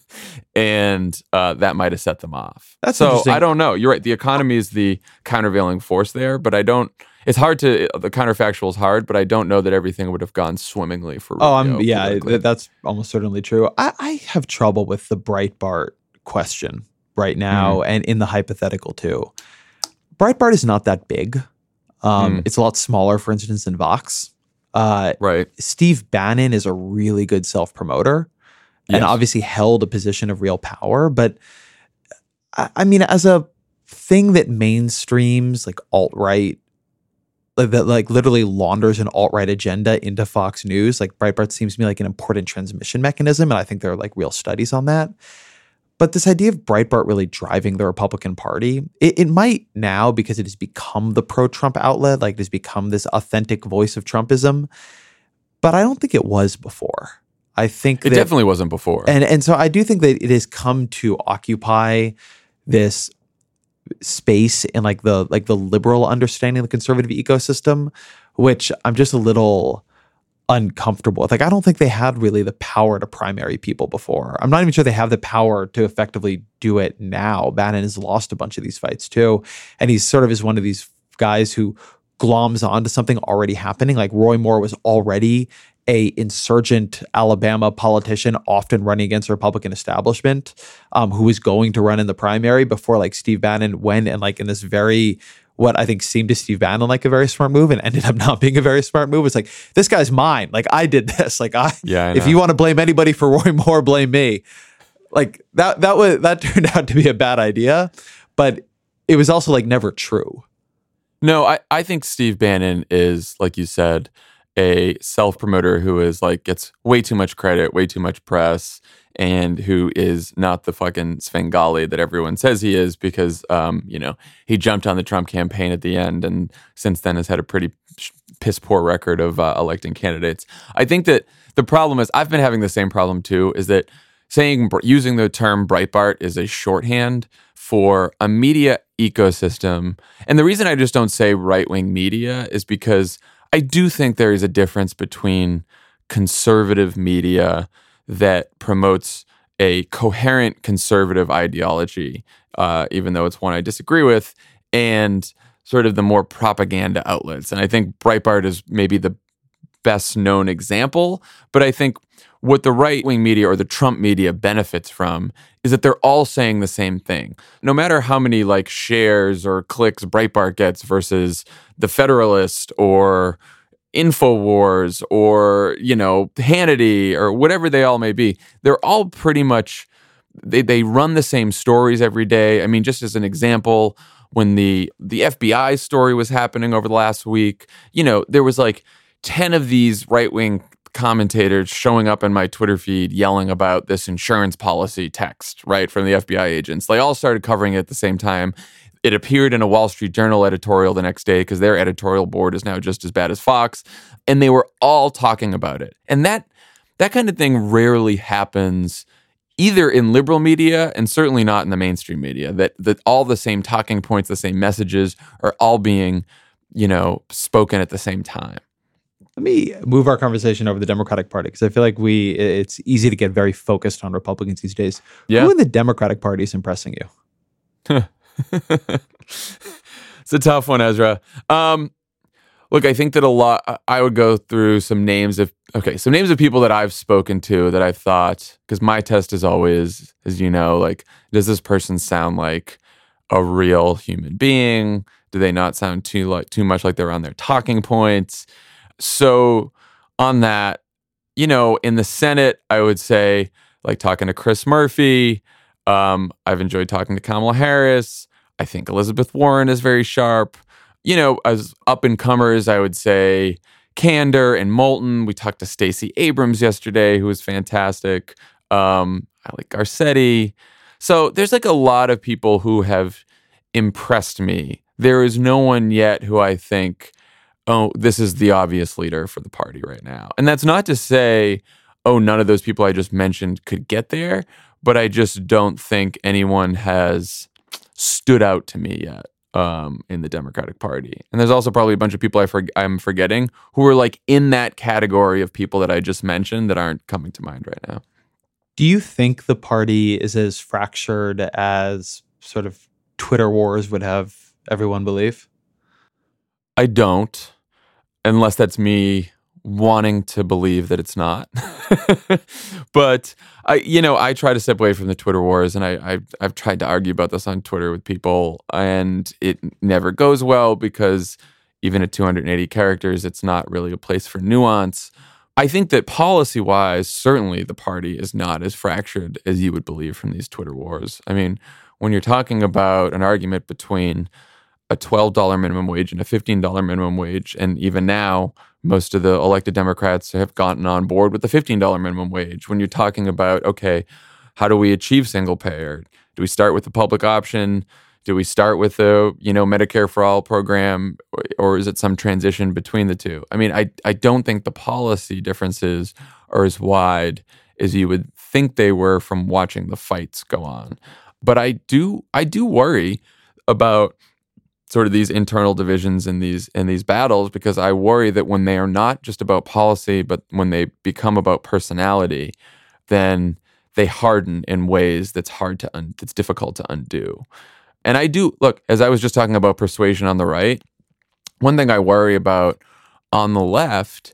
and uh, that might have set them off. That's so interesting. I don't know. You're right. The economy is the countervailing force there, but I don't. It's hard to the counterfactual is hard, but I don't know that everything would have gone swimmingly for Rubio. Oh, I'm, yeah, th- that's almost certainly true. I, I have trouble with the Breitbart question right now, mm. and in the hypothetical too. Breitbart is not that big. Um, mm. It's a lot smaller, for instance, than Vox. Uh, right. Steve Bannon is a really good self-promoter. And yes. obviously held a position of real power. But I, I mean, as a thing that mainstreams like alt-right, like, that like literally launders an alt-right agenda into Fox News, like Breitbart seems to me like an important transmission mechanism. And I think there are like real studies on that. But this idea of Breitbart really driving the Republican Party, it, it might now because it has become the pro-Trump outlet, like it has become this authentic voice of Trumpism. But I don't think it was before. I think it that, definitely wasn't before. And and so I do think that it has come to occupy this space in like the like the liberal understanding of the conservative ecosystem, which I'm just a little uncomfortable with. Like, I don't think they had really the power to primary people before. I'm not even sure they have the power to effectively do it now. Bannon has lost a bunch of these fights too. And he's sort of is one of these guys who gloms onto something already happening. Like Roy Moore was already a insurgent Alabama politician, often running against the Republican establishment, um, who was going to run in the primary before like Steve Bannon went and like in this very, what I think seemed to Steve Bannon like a very smart move and ended up not being a very smart move. It's like, this guy's mine. Like I did this. Like I, yeah, I if you want to blame anybody for Roy Moore, blame me. Like that, that was, that turned out to be a bad idea, but it was also like never true. No, I, I think Steve Bannon is, like you said, a self-promoter who is like gets way too much credit, way too much press, and who is not the fucking Svengali that everyone says he is because, um, you know, he jumped on the Trump campaign at the end and since then has had a pretty piss poor record of uh, electing candidates. I think that the problem is, I've been having the same problem too, is that saying, using the term Breitbart is a shorthand for a media ecosystem. And the reason I just don't say right-wing media is because I do think there is a difference between conservative media that promotes a coherent conservative ideology, uh, even though it's one I disagree with, and sort of the more propaganda outlets. And I think Breitbart is maybe the best known example, but I think what the right-wing media or the Trump media benefits from is that they're all saying the same thing. No matter how many like shares or clicks Breitbart gets versus The Federalist or InfoWars or, you know, Hannity or whatever they all may be, they're all pretty much, they, they run the same stories every day. I mean, just as an example, when the, the F B I story was happening over the last week, you know, there was like ten of these right-wing commentators showing up in my Twitter feed yelling about this insurance policy text, right, from the F B I agents. They all started covering it at the same time. It appeared in a Wall Street Journal editorial the next day because their editorial board is now just as bad as Fox. And they were all talking about it. And that that kind of thing rarely happens either in liberal media and certainly not in the mainstream media, that, that all the same talking points, the same messages are all being, you know, spoken at the same time. Let me move our conversation over the Democratic Party because I feel like we it's easy to get very focused on Republicans these days. Yeah. Who in the Democratic Party is impressing you? It's a tough one, Ezra. Um, look, I think that a lot, I would go through some names of, okay, some names of people that I've spoken to that I've thought, because my test is always, as you know, like, does this person sound like a real human being? Do they not sound too like too much like they're on their talking points? So on that, you know, in the Senate, I would say, like talking to Chris Murphy, um, I've enjoyed talking to Kamala Harris. I think Elizabeth Warren is very sharp. You know, as up-and-comers, I would say Kander and Moulton. We talked to Stacey Abrams yesterday, who was fantastic. Um, I like Garcetti. So there's like a lot of people who have impressed me. There is no one yet who I think, oh, this is the obvious leader for the party right now. And that's not to say, oh, none of those people I just mentioned could get there, but I just don't think anyone has stood out to me yet um, in the Democratic Party. And there's also probably a bunch of people I for- I'm forgetting who are like in that category of people that I just mentioned that aren't coming to mind right now. Do you think the party is as fractured as sort of Twitter wars would have everyone believe? I don't, unless that's me wanting to believe that it's not. But I, you know, I try to step away from the Twitter wars, and I, I've, I've tried to argue about this on Twitter with people, and it never goes well because even at two hundred eighty characters, it's not really a place for nuance. I think that policy-wise, certainly the party is not as fractured as you would believe from these Twitter wars. I mean, when you're talking about an argument between a twelve dollars minimum wage and a fifteen dollars minimum wage, and even now, most of the elected Democrats have gotten on board with the fifteen dollars minimum wage. When you're talking about, okay, how do we achieve single payer? Do we start with the public option? Do we start with the, you know, Medicare for All program, or, or is it some transition between the two? I mean, I, I don't think the policy differences are as wide as you would think they were from watching the fights go on. But I do I do worry about sort of these internal divisions in these in these battles, because I worry that when they are not just about policy, but when they become about personality, then they harden in ways that's hard to un- that's difficult to undo. And I do, look, as I was just talking about persuasion on the right, one thing I worry about on the left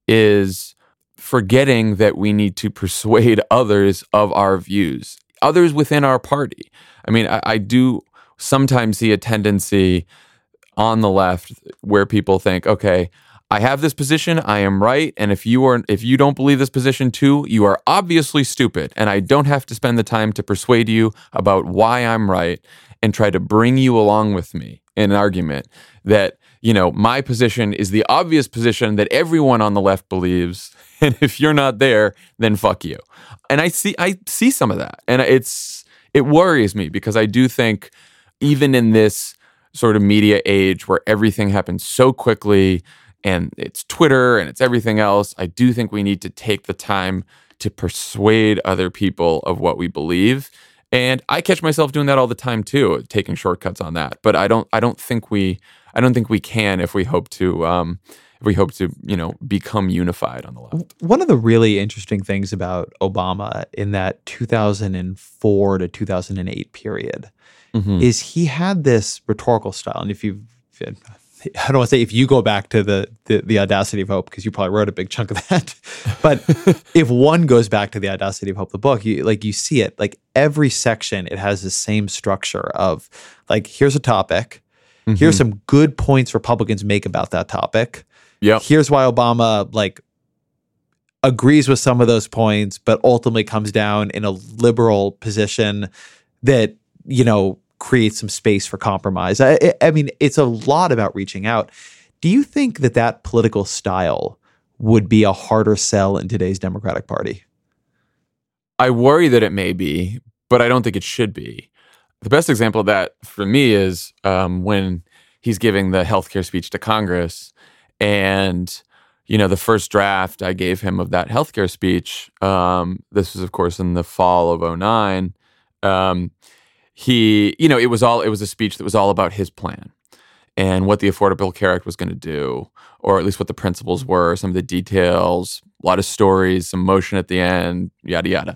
is forgetting that we need to persuade others of our views, others within our party. I mean, I, I do sometimes see a tendency on the left where people think, okay, I have this position, I am right, and if you are if you don't believe this position too, you are obviously stupid, and I don't have to spend the time to persuade you about why I'm right and try to bring you along with me in an argument that, you know, my position is the obvious position that everyone on the left believes, and if you're not there, then fuck you. And I see I see some of that, and it's it worries me, because I do think even in this sort of media age where everything happens so quickly, and it's Twitter and it's everything else, I do think we need to take the time to persuade other people of what we believe. And I catch myself doing that all the time too, taking shortcuts on that. But I don't I don't think we I don't think we can if we hope to um, if we hope to, you know, become unified on the left. One of the really interesting things about Obama in that two thousand four to two thousand eight period mm-hmm. is he had this rhetorical style. And if you've I don't want to say if you go back to the, the the Audacity of Hope, because you probably wrote a big chunk of that. But if one goes back to the Audacity of Hope, the book, you like you see it, like every section, it has the same structure of like, here's a topic. Mm-hmm. Here's some good points Republicans make about that topic. Yeah. Here's why Obama like agrees with some of those points, but ultimately comes down in a liberal position that, you know, create some space for compromise. I, I mean, it's a lot about reaching out. Do you think that that political style would be a harder sell in today's Democratic Party? I worry that it may be, but I don't think it should be. The best example of that for me is um, when he's giving the healthcare speech to Congress, and you know, the first draft I gave him of that healthcare speech, um, this was of course in the fall of oh nine, um, He, you know, it was all, it was a speech that was all about his plan and what the Affordable Care Act was going to do, or at least what the principles were, some of the details, a lot of stories, some motion at the end, yada, yada.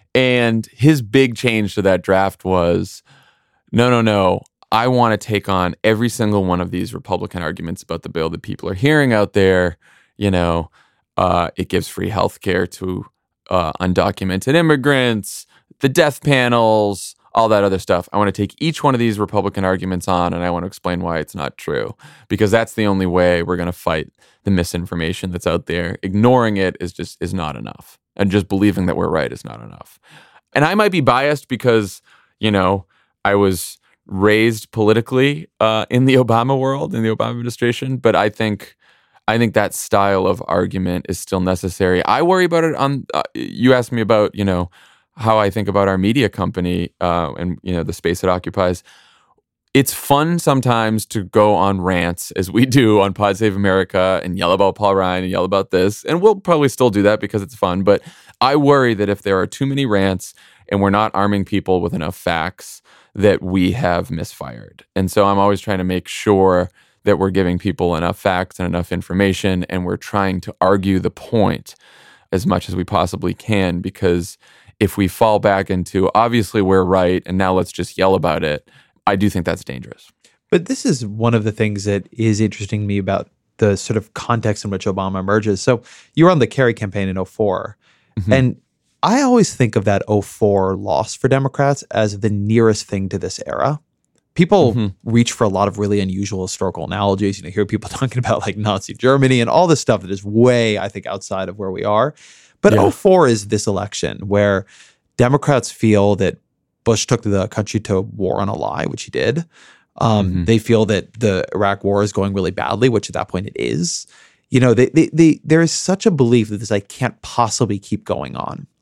And his big change to that draft was, no, no, no, I want to take on every single one of these Republican arguments about the bill that people are hearing out there. You know, uh, it gives free health care to uh, undocumented immigrants, the death panels, all that other stuff. I want to take each one of these Republican arguments on, and I want to explain why it's not true, because that's the only way we're going to fight the misinformation that's out there. Ignoring it is just is not enough, and just believing that we're right is not enough. And I might be biased because, you know, I was raised politically uh, in the Obama world, in the Obama administration, but I think I think that style of argument is still necessary. I worry about it on. Uh, you asked me about, you know, how I think about our media company uh, and, you know, the space it occupies. It's fun sometimes to go on rants, as we do on Pod Save America, and yell about Paul Ryan and yell about this. And we'll probably still do that because it's fun. But I worry that if there are too many rants and we're not arming people with enough facts, that we have misfired. And so I'm always trying to make sure that we're giving people enough facts and enough information, and we're trying to argue the point as much as we possibly can, because if we fall back into, obviously we're right, and now let's just yell about it, I do think that's dangerous. But this is one of the things that is interesting to me about the sort of context in which Obama emerges. So you were on the Kerry campaign in oh four, mm-hmm. and I always think of that oh four loss for Democrats as the nearest thing to this era. People mm-hmm. reach for a lot of really unusual historical analogies. You know, hear people talking about like Nazi Germany and all this stuff that is way, I think, outside of where we are. But yeah. oh four is this election where Democrats feel that Bush took the country to war on a lie, which he did. Um, mm-hmm. They feel that the Iraq war is going really badly, which at that point it is. You know, they, they, they, there is such a belief that this like can't possibly keep going on.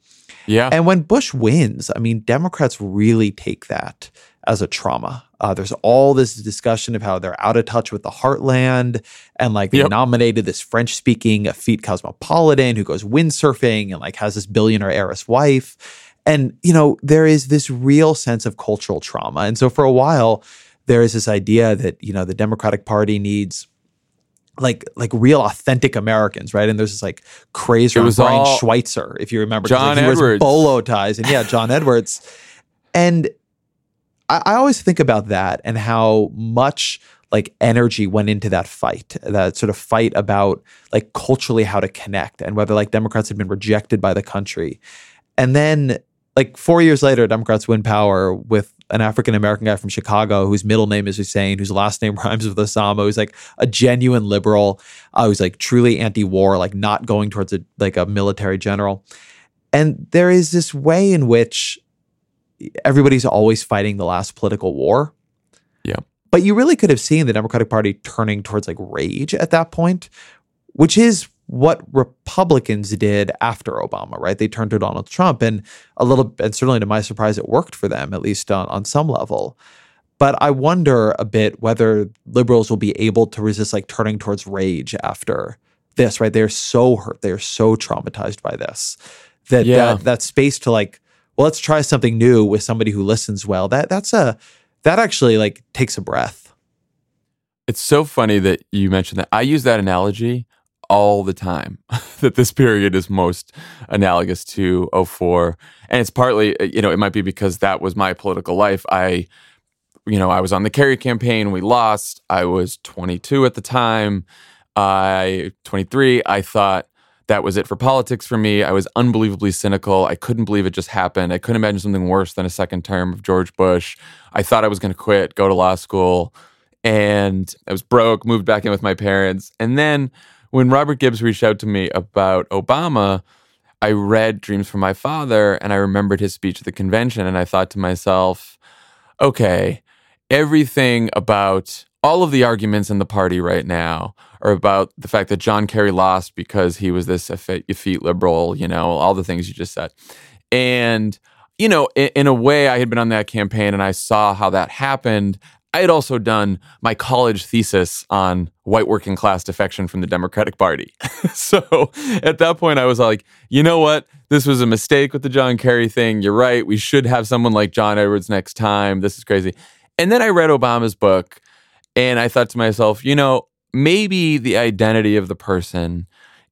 Yeah. And when Bush wins, I mean, Democrats really take that as a trauma. Uh, there's all this discussion of how they're out of touch with the heartland, and like they Yep. nominated this French-speaking effete cosmopolitan who goes windsurfing and like has this billionaire heiress wife. And, you know, there is this real sense of cultural trauma. And so for a while, there is this idea that, you know, the Democratic Party needs like like real authentic Americans, right? And there's this like craze around Brian all Schweitzer, if you remember. 'cause, John like, he wears Edwards. bolo ties. And yeah, John Edwards. And I, I always think about that and how much like energy went into that fight, that sort of fight about like culturally how to connect and whether like Democrats had been rejected by the country. And then like four years later, Democrats win power with an African-American guy from Chicago whose middle name is Hussein, whose last name rhymes with Osama, who's like a genuine liberal, uh, who's like truly anti-war, like not going towards a like a military general. And there is this way in which everybody's always fighting the last political war. Yeah. But you really could have seen the Democratic Party turning towards like rage at that point, which is what Republicans did after Obama, right? They turned to Donald Trump, and a little, and certainly to my surprise, it worked for them, at least on, on some level. But I wonder a bit whether liberals will be able to resist like turning towards rage after this, right? They're so hurt. They're so traumatized by this that Yeah. that, that space to like, well, let's try something new with somebody who listens well. That that's a, that actually like takes a breath. It's so funny that you mentioned that. I use that analogy all the time, that this period is most analogous to oh four. And it's partly, you know, it might be because that was my political life. I, you know, I was on the Kerry campaign. We lost. I was twenty-two at the time. I, twenty-three, I thought that was it for politics for me. I was unbelievably cynical. I couldn't believe it just happened. I couldn't imagine something worse than a second term of George Bush. I thought I was going to quit, go to law school. And I was broke, moved back in with my parents. And then when Robert Gibbs reached out to me about Obama, I read Dreams from My Father, and I remembered his speech at the convention, and I thought to myself, okay, everything about all of the arguments in the party right now are about the fact that John Kerry lost because he was this effete liberal, you know, all the things you just said. And, you know, in, in a way, I had been on that campaign, and I saw how that happened. I had also done my college thesis on white working class defection from the Democratic Party. So at that point, I was like, you know what? This was a mistake with the John Kerry thing. You're right. We should have someone like John Edwards next time. This is crazy. And then I read Obama's book, and I thought to myself, you know, maybe the identity of the person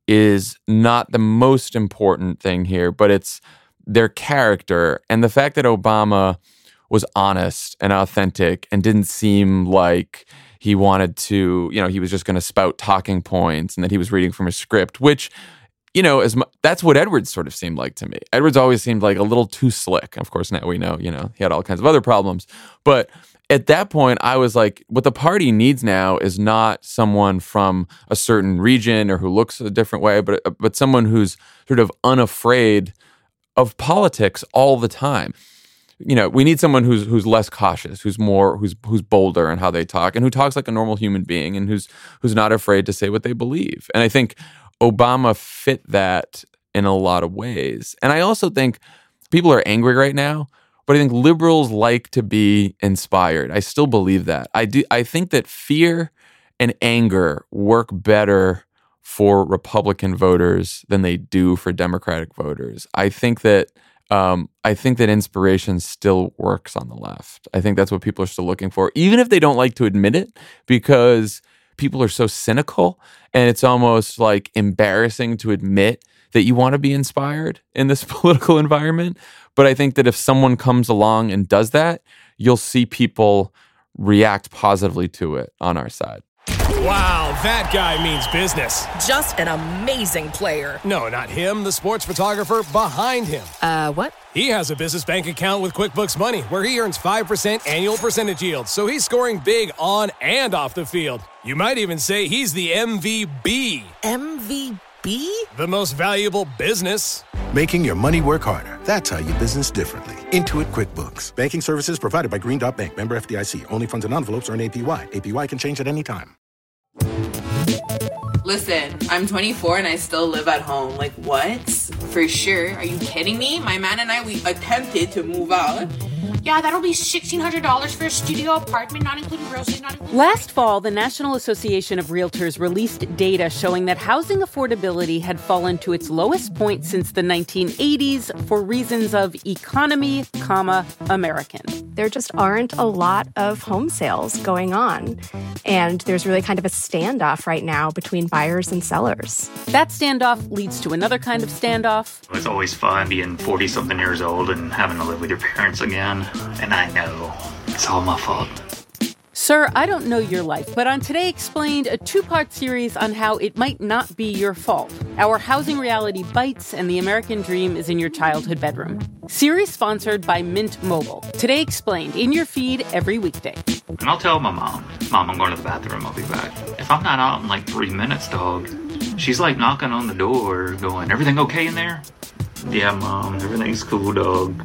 is not the most important thing here, but it's their character. And the fact that Obama was honest and authentic and didn't seem like he wanted to, you know, he was just going to spout talking points and that he was reading from a script, which, you know, as mu- that's what Edwards sort of seemed like to me. Edwards always seemed like a little too slick. Of course, now we know, you know, he had all kinds of other problems. But at that point, I was like, what the party needs now is not someone from a certain region or who looks a different way, but but someone who's sort of unafraid of politics all the time. You know, we need someone who's who's less cautious, who's more who's who's bolder in how they talk, and who talks like a normal human being, and who's who's not afraid to say what they believe. And I think Obama fit that in a lot of ways. And I also think people are angry right now, but I think liberals like to be inspired. I still believe that. I do. I think that fear and anger work better for Republican voters than they do for Democratic voters. I think that. Um, I think that inspiration still works on the left. I think that's what people are still looking for, even if they don't like to admit it, because people are so cynical, and it's almost like embarrassing to admit that you want to be inspired in this political environment. But I think that if someone comes along and does that, you'll see people react positively to it on our side. Wow, that guy means business. Just an amazing player. No, not him, the sports photographer behind him. Uh, what? He has a business bank account with QuickBooks Money where he earns five percent annual percentage yield, so he's scoring big on and off the field. You might even say he's the M V B. M V B? The most valuable business. Making your money work harder. That's how you business differently. Intuit QuickBooks. Banking services provided by Green Dot Bank. Member F D I C. Only funds and envelopes earn A P Y. A P Y can change at any time. Listen, I'm twenty-four and I still live at home. Like, what? For sure. Are you kidding me? My man and I, we attempted to move out. Yeah, that'll be sixteen hundred dollars for a studio apartment, not including groceries, not including... Last fall, the National Association of Realtors released data showing that housing affordability had fallen to its lowest point since the nineteen eighties for reasons of economy, comma, American. There just aren't a lot of home sales going on. And there's really kind of a standoff right now between buyers and sellers. That standoff leads to another kind of standoff. It's always fun being forty-something years old and having to live with your parents again. And I know it's all my fault. Sir, I don't know your life, but on Today Explained, a two-part series on how it might not be your fault. Our housing reality bites and the American dream is in your childhood bedroom. Series sponsored by Mint Mobile. Today Explained, in your feed every weekday. And I'll tell my mom, Mom, I'm going to the bathroom, I'll be back. If I'm not out in like three minutes, dog, she's like knocking on the door going, everything okay in there? Yeah, Mom, everything's cool, dog.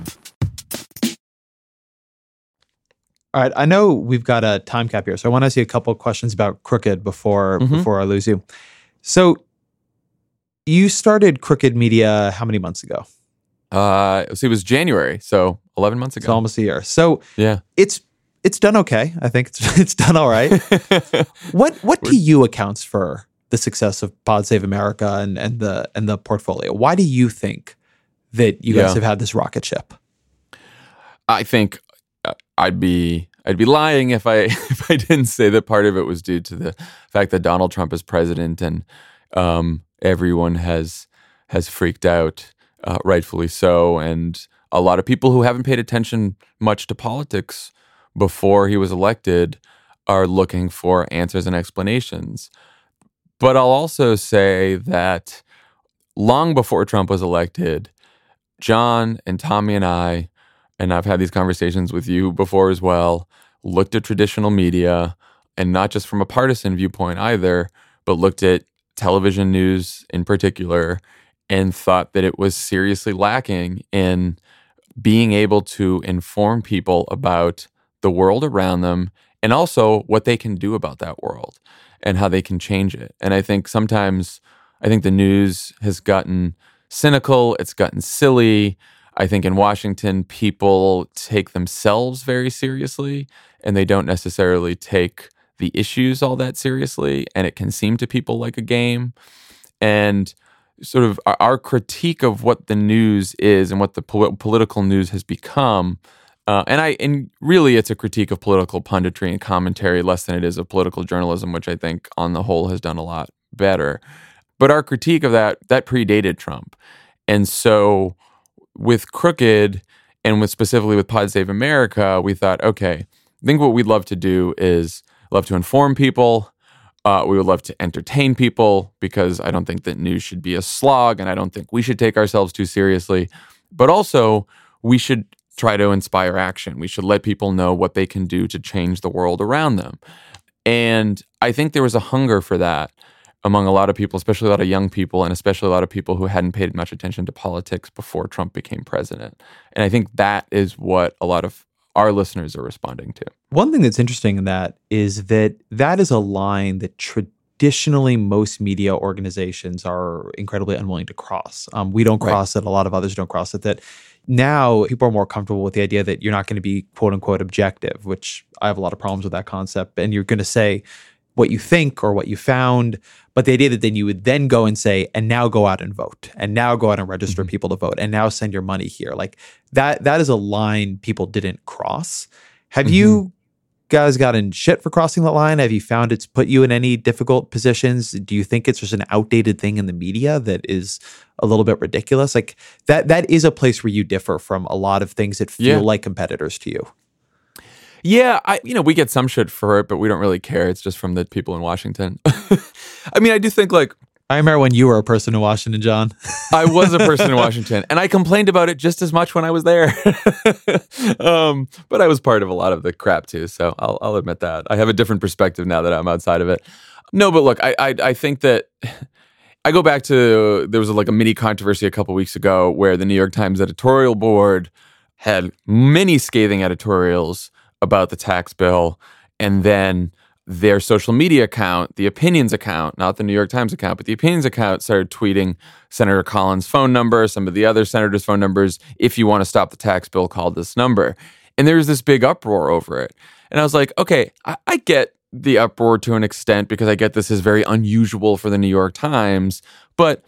All right, I know we've got a time cap here, so I want to ask you a couple of questions about Crooked before mm-hmm. before I lose you. So, you started Crooked Media how many months ago? Uh, so it was January, so eleven months ago. It's almost a year. So yeah, it's it's done okay. I think it's it's done all right. what what to you accounts for the success of Pod Save America and and the and the portfolio? Why do you think that you guys yeah. have had this rocket ship? I think. I'd be I'd be lying if I if I didn't say that part of it was due to the fact that Donald Trump is president and um, everyone has has freaked out, uh, rightfully so, and a lot of people who haven't paid attention much to politics before he was elected are looking for answers and explanations. But I'll also say that long before Trump was elected, John and Tommy and I, and I've had these conversations with you before as well, looked at traditional media, and not just from a partisan viewpoint either, but looked at television news in particular and thought that it was seriously lacking in being able to inform people about the world around them and also what they can do about that world and how they can change it. And I think sometimes, I think the news has gotten cynical, it's gotten silly. I think in Washington, people take themselves very seriously and they don't necessarily take the issues all that seriously. And it can seem to people like a game. And sort of our critique of what the news is and what the po- political news has become, uh, and I and really it's a critique of political punditry and commentary less than it is of political journalism, which I think on the whole has done a lot better. But our critique of that, that predated Trump. And so with Crooked and with specifically with Pod Save America, we thought, okay, I think what we'd love to do is love to inform people. Uh, we would love to entertain people because I don't think that news should be a slog and I don't think we should take ourselves too seriously. But also, we should try to inspire action. We should let people know what they can do to change the world around them. And I think there was a hunger for that among a lot of people, especially a lot of young people, and especially a lot of people who hadn't paid much attention to politics before Trump became president. And I think that is what a lot of our listeners are responding to. One thing that's interesting in that is that that is a line that traditionally most media organizations are incredibly unwilling to cross. Um, we don't cross right. it. A lot of others don't cross it. That now people are more comfortable with the idea that you're not going to be quote unquote objective, which I have a lot of problems with that concept. And you're going to say what you think or what you found, but the idea that then you would then go and say, and now go out and vote, and now go out and register mm-hmm. people to vote, and now send your money here. Like that, that is a line people didn't cross. Have mm-hmm. you guys gotten shit for crossing that line? Have you found it's put you in any difficult positions? Do you think it's just an outdated thing in the media that is a little bit ridiculous? Like that, that is a place where you differ from a lot of things that feel yeah. like competitors to you. Yeah, I you know, we get some shit for it, but we don't really care. It's just from the people in Washington. I mean, I do think like... I remember when you were a person in Washington, John. I was a person in Washington, and I complained about it just as much when I was there. um, but I was part of a lot of the crap too, so I'll, I'll admit that. I have a different perspective now that I'm outside of it. No, but look, I I, I think that... I go back to, there was like a mini controversy a couple weeks ago where the New York Times editorial board had many scathing editorials about the tax bill, and then their social media account, the Opinions account, not the New York Times account, but the Opinions account started tweeting Senator Collins' phone number, some of the other senators' phone numbers. If you want to stop the tax bill, call this number. And there was this big uproar over it. And I was like, okay, I, I get the uproar to an extent because I get this is very unusual for the New York Times. But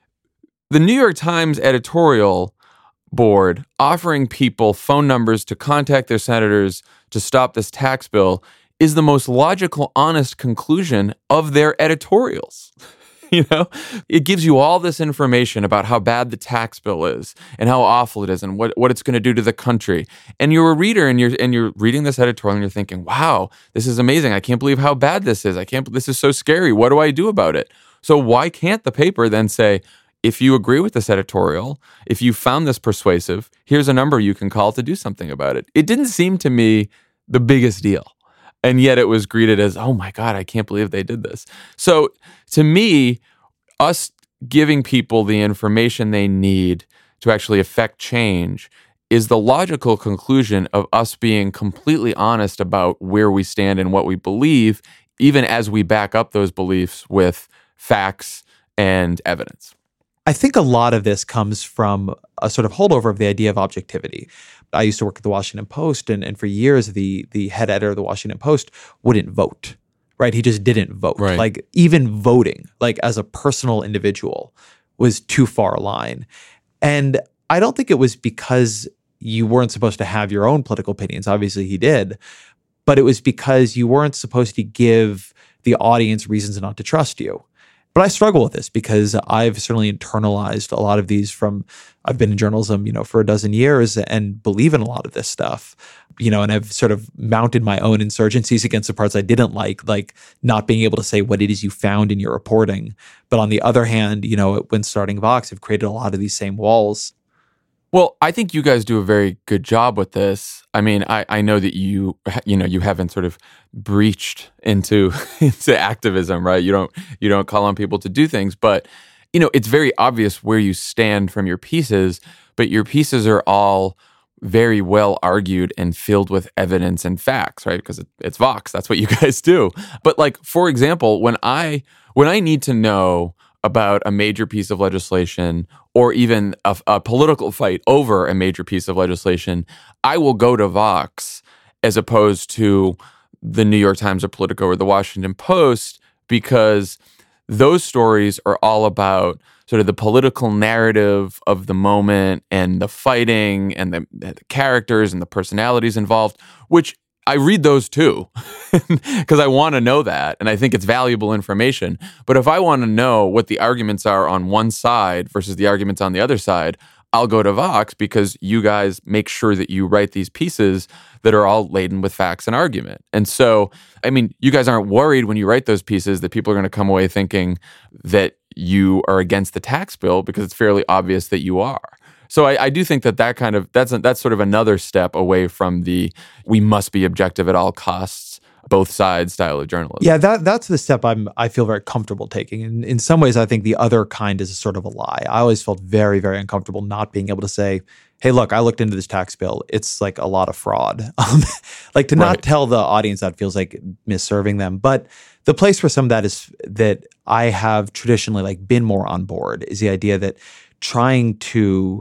the New York Times editorial board offering people phone numbers to contact their senators to stop this tax bill is the most logical, honest conclusion of their editorials. You know, it gives you all this information about how bad the tax bill is and how awful it is and what, what it's going to do to the country. And you're a reader and you're and you're reading this editorial and you're thinking, wow, this is amazing. I can't believe how bad this is. I can't, this is so scary. What do I do about it? So why can't the paper then say, if you agree with this editorial, if you found this persuasive, here's a number you can call to do something about it? It didn't seem to me the biggest deal. And yet it was greeted as, oh my God, I can't believe they did this. So to me, us giving people the information they need to actually affect change is the logical conclusion of us being completely honest about where we stand and what we believe, even as we back up those beliefs with facts and evidence. I think a lot of this comes from a sort of holdover of the idea of objectivity. I used to work at the Washington Post, and, and for years, the the head editor of the Washington Post wouldn't vote, right? He just didn't vote. Right. Like, even voting, like as a personal individual, was too far a line. And I don't think it was because you weren't supposed to have your own political opinions. Obviously, he did. But it was because you weren't supposed to give the audience reasons not to trust you. But I struggle with this because I've certainly internalized a lot of these from, I've been in journalism, you know, for a dozen years and believe in a lot of this stuff, you know, and I've sort of mounted my own insurgencies against the parts I didn't like, like not being able to say what it is you found in your reporting. But on the other hand, you know, when starting Vox, I've created a lot of these same walls. Well, I think you guys do a very good job with this. I mean, I, I know that you, you know, you haven't sort of breached into into activism, right? You don't you don't call on people to do things, but you know, it's very obvious where you stand from your pieces. But your pieces are all very well argued and filled with evidence and facts, right? Because it, it's Vox. That's what you guys do. But like, for example, when I when I need to know about a major piece of legislation or even a, a political fight over a major piece of legislation, I will go to Vox as opposed to the New York Times or Politico or the Washington Post, because those stories are all about sort of the political narrative of the moment and the fighting and the, the characters and the personalities involved, which I read those too, because I want to know that, and I think it's valuable information. But if I want to know what the arguments are on one side versus the arguments on the other side, I'll go to Vox because you guys make sure that you write these pieces that are all laden with facts and argument. And so, I mean, you guys aren't worried when you write those pieces that people are going to come away thinking that you are against the tax bill, because it's fairly obvious that you are. So I, I do think that that kind of, that's a, that's sort of another step away from the we must be objective at all costs, both sides style of journalism. Yeah, that that's the step I'm I feel very comfortable taking. And in some ways, I think the other kind is a sort of a lie. I always felt very, very uncomfortable not being able to say, hey, look, I looked into this tax bill. It's like a lot of fraud. Um, like to not Right. tell the audience that feels like misserving them. But the place where some of that is that I have traditionally like been more on board is the idea that trying to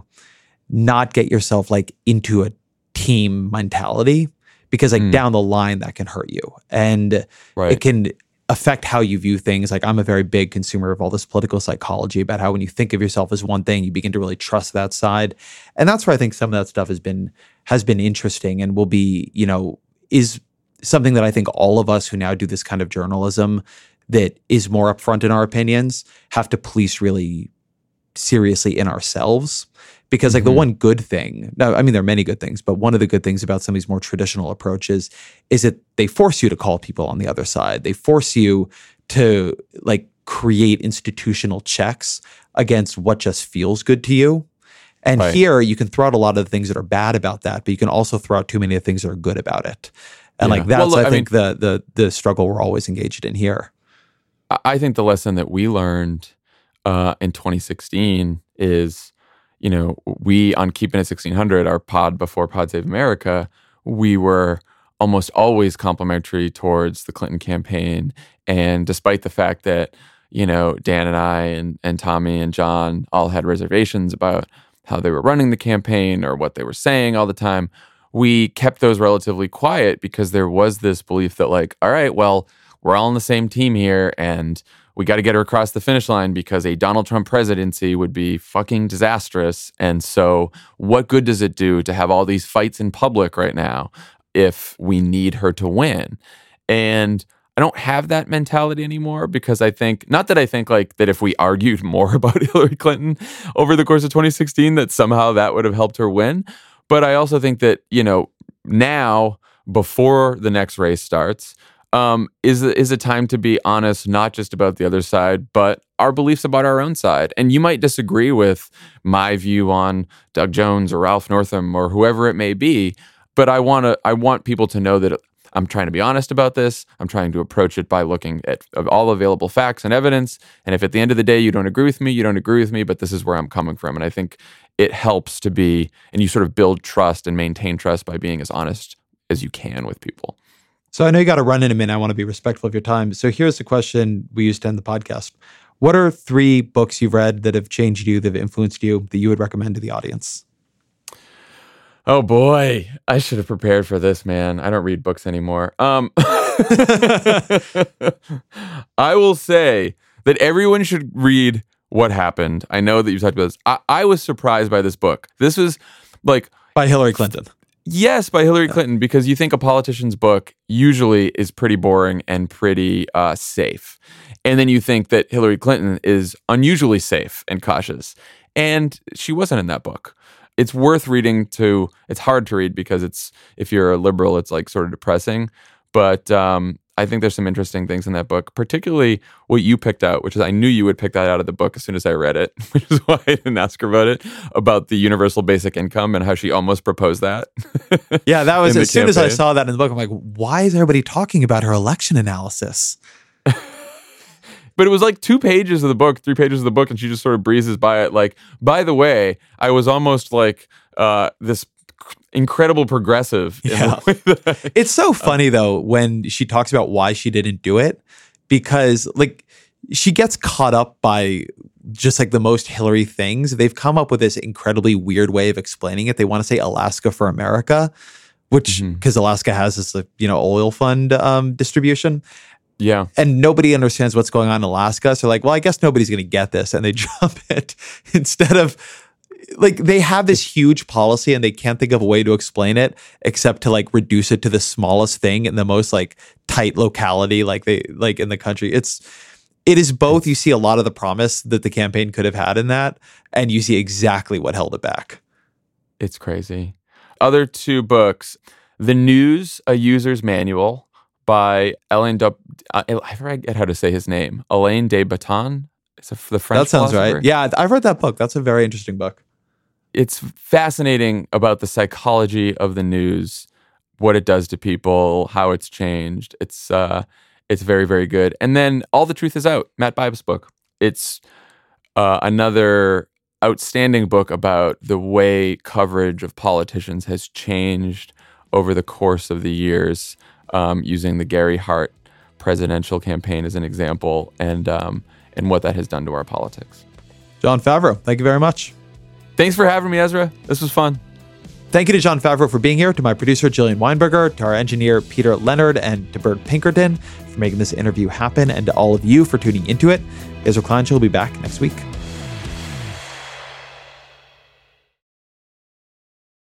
not get yourself like into a team mentality, because like Mm. down the line that can hurt you and Right. it can affect how you view things. Like I'm a very big consumer of all this political psychology about how when you think of yourself as one thing, you begin to really trust that side. And that's where I think some of that stuff has been has been interesting and will be, you know, is something that I think all of us who now do this kind of journalism that is more upfront in our opinions have to police really seriously in ourselves. Because like Mm-hmm. the one good thing, no, I mean, there are many good things, but one of the good things about some of these more traditional approaches is that they force you to call people on the other side. They force you to like create institutional checks against what just feels good to you. And Right. here you can throw out a lot of the things that are bad about that, but you can also throw out too many of the things that are good about it. And Yeah. like that's, Well, look, I, I think, the the the struggle we're always engaged in here. I- I think the lesson that we learned uh, in twenty sixteen is, you know, we on Keeping It sixteen hundred, our pod before Pod Save America, we were almost always complimentary towards the Clinton campaign. And despite the fact that, you know, Dan and I and, and Tommy and John all had reservations about how they were running the campaign or what they were saying all the time, we kept those relatively quiet because there was this belief that, like, all right, well, we're all on the same team here and we got to get her across the finish line because a Donald Trump presidency would be fucking disastrous. And so what good does it do to have all these fights in public right now if we need her to win? And I don't have that mentality anymore because I think, not that I think like that if we argued more about Hillary Clinton over the course of twenty sixteen, that somehow that would have helped her win. But I also think that, you know, now before the next race starts, um, is, is a time to be honest, not just about the other side, but our beliefs about our own side. And you might disagree with my view on Doug Jones or Ralph Northam or whoever it may be, but I want to, I want people to know that I'm trying to be honest about this. I'm trying to approach it by looking at all available facts and evidence. And if at the end of the day you don't agree with me, you don't agree with me, but this is where I'm coming from. And I think it helps to be, and you sort of build trust and maintain trust by being as honest as you can with people. So I know you got to run in a minute. I want to be respectful of your time. So here's the question we used to end the podcast. What are three books you've read that have changed you, that have influenced you, that you would recommend to the audience? Oh boy, I should have prepared for this, man. I don't read books anymore. Um, I will say that everyone should read What Happened. I know that you've talked about this. I, I was surprised by this book. This was like... By Hillary Clinton. Yes, by Hillary Clinton, because you think a politician's book usually is pretty boring and pretty uh, safe. And then you think that Hillary Clinton is unusually safe and cautious. And she wasn't in that book. It's worth reading to, it's hard to read because it's, if you're a liberal, it's like sort of depressing. But um, I think there's some interesting things in that book, particularly what you picked out, which is I knew you would pick that out of the book as soon as I read it, which is why I didn't ask her about it, about the universal basic income and how she almost proposed that. Yeah, that was, as soon campaign. as I saw that in the book, I'm like, why is everybody talking about her election analysis? But it was like two pages of the book, three pages of the book, and she just sort of breezes by it. Like, by the way, I was almost like uh, this incredible progressive. In Yeah. the way that I, It's so funny, though, when she talks about why she didn't do it, because like she gets caught up by just like the most Hillary things. They've come up with this incredibly weird way of explaining it. They want to say Alaska for America, which because mm-hmm. Alaska has this, you know, oil fund um, distribution. Yeah. And nobody understands what's going on in Alaska. So like, well, I guess nobody's going to get this. And they jump it instead of like, they have this huge policy and they can't think of a way to explain it except to like reduce it to the smallest thing in the most like tight locality, like they like in the country. It's, it is both. You see a lot of the promise that the campaign could have had in that, and you see exactly what held it back. It's crazy. Other two books, The News, A User's Manual, by Alain de, uh, I forget how to say his name. Alain de Botton. It's a, the French That sounds philosopher. right. Yeah, I've read that book. That's a very interesting book. It's fascinating about the psychology of the news, what it does to people, how it's changed. It's uh, it's very, very good. And then All the Truth Is Out, Matt Bibes' book. It's uh, another outstanding book about the way coverage of politicians has changed over the course of the years. Um, using the Gary Hart presidential campaign as an example, and um, and what that has done to our politics. Jon Favreau, thank you very much. Thanks for having me, Ezra. This was fun. Thank you to Jon Favreau for being here, to my producer, Jillian Weinberger, to our engineer, Peter Leonard, and to Bert Pinkerton for making this interview happen, and to all of you for tuning into it. Ezra Klein Show will be back next week.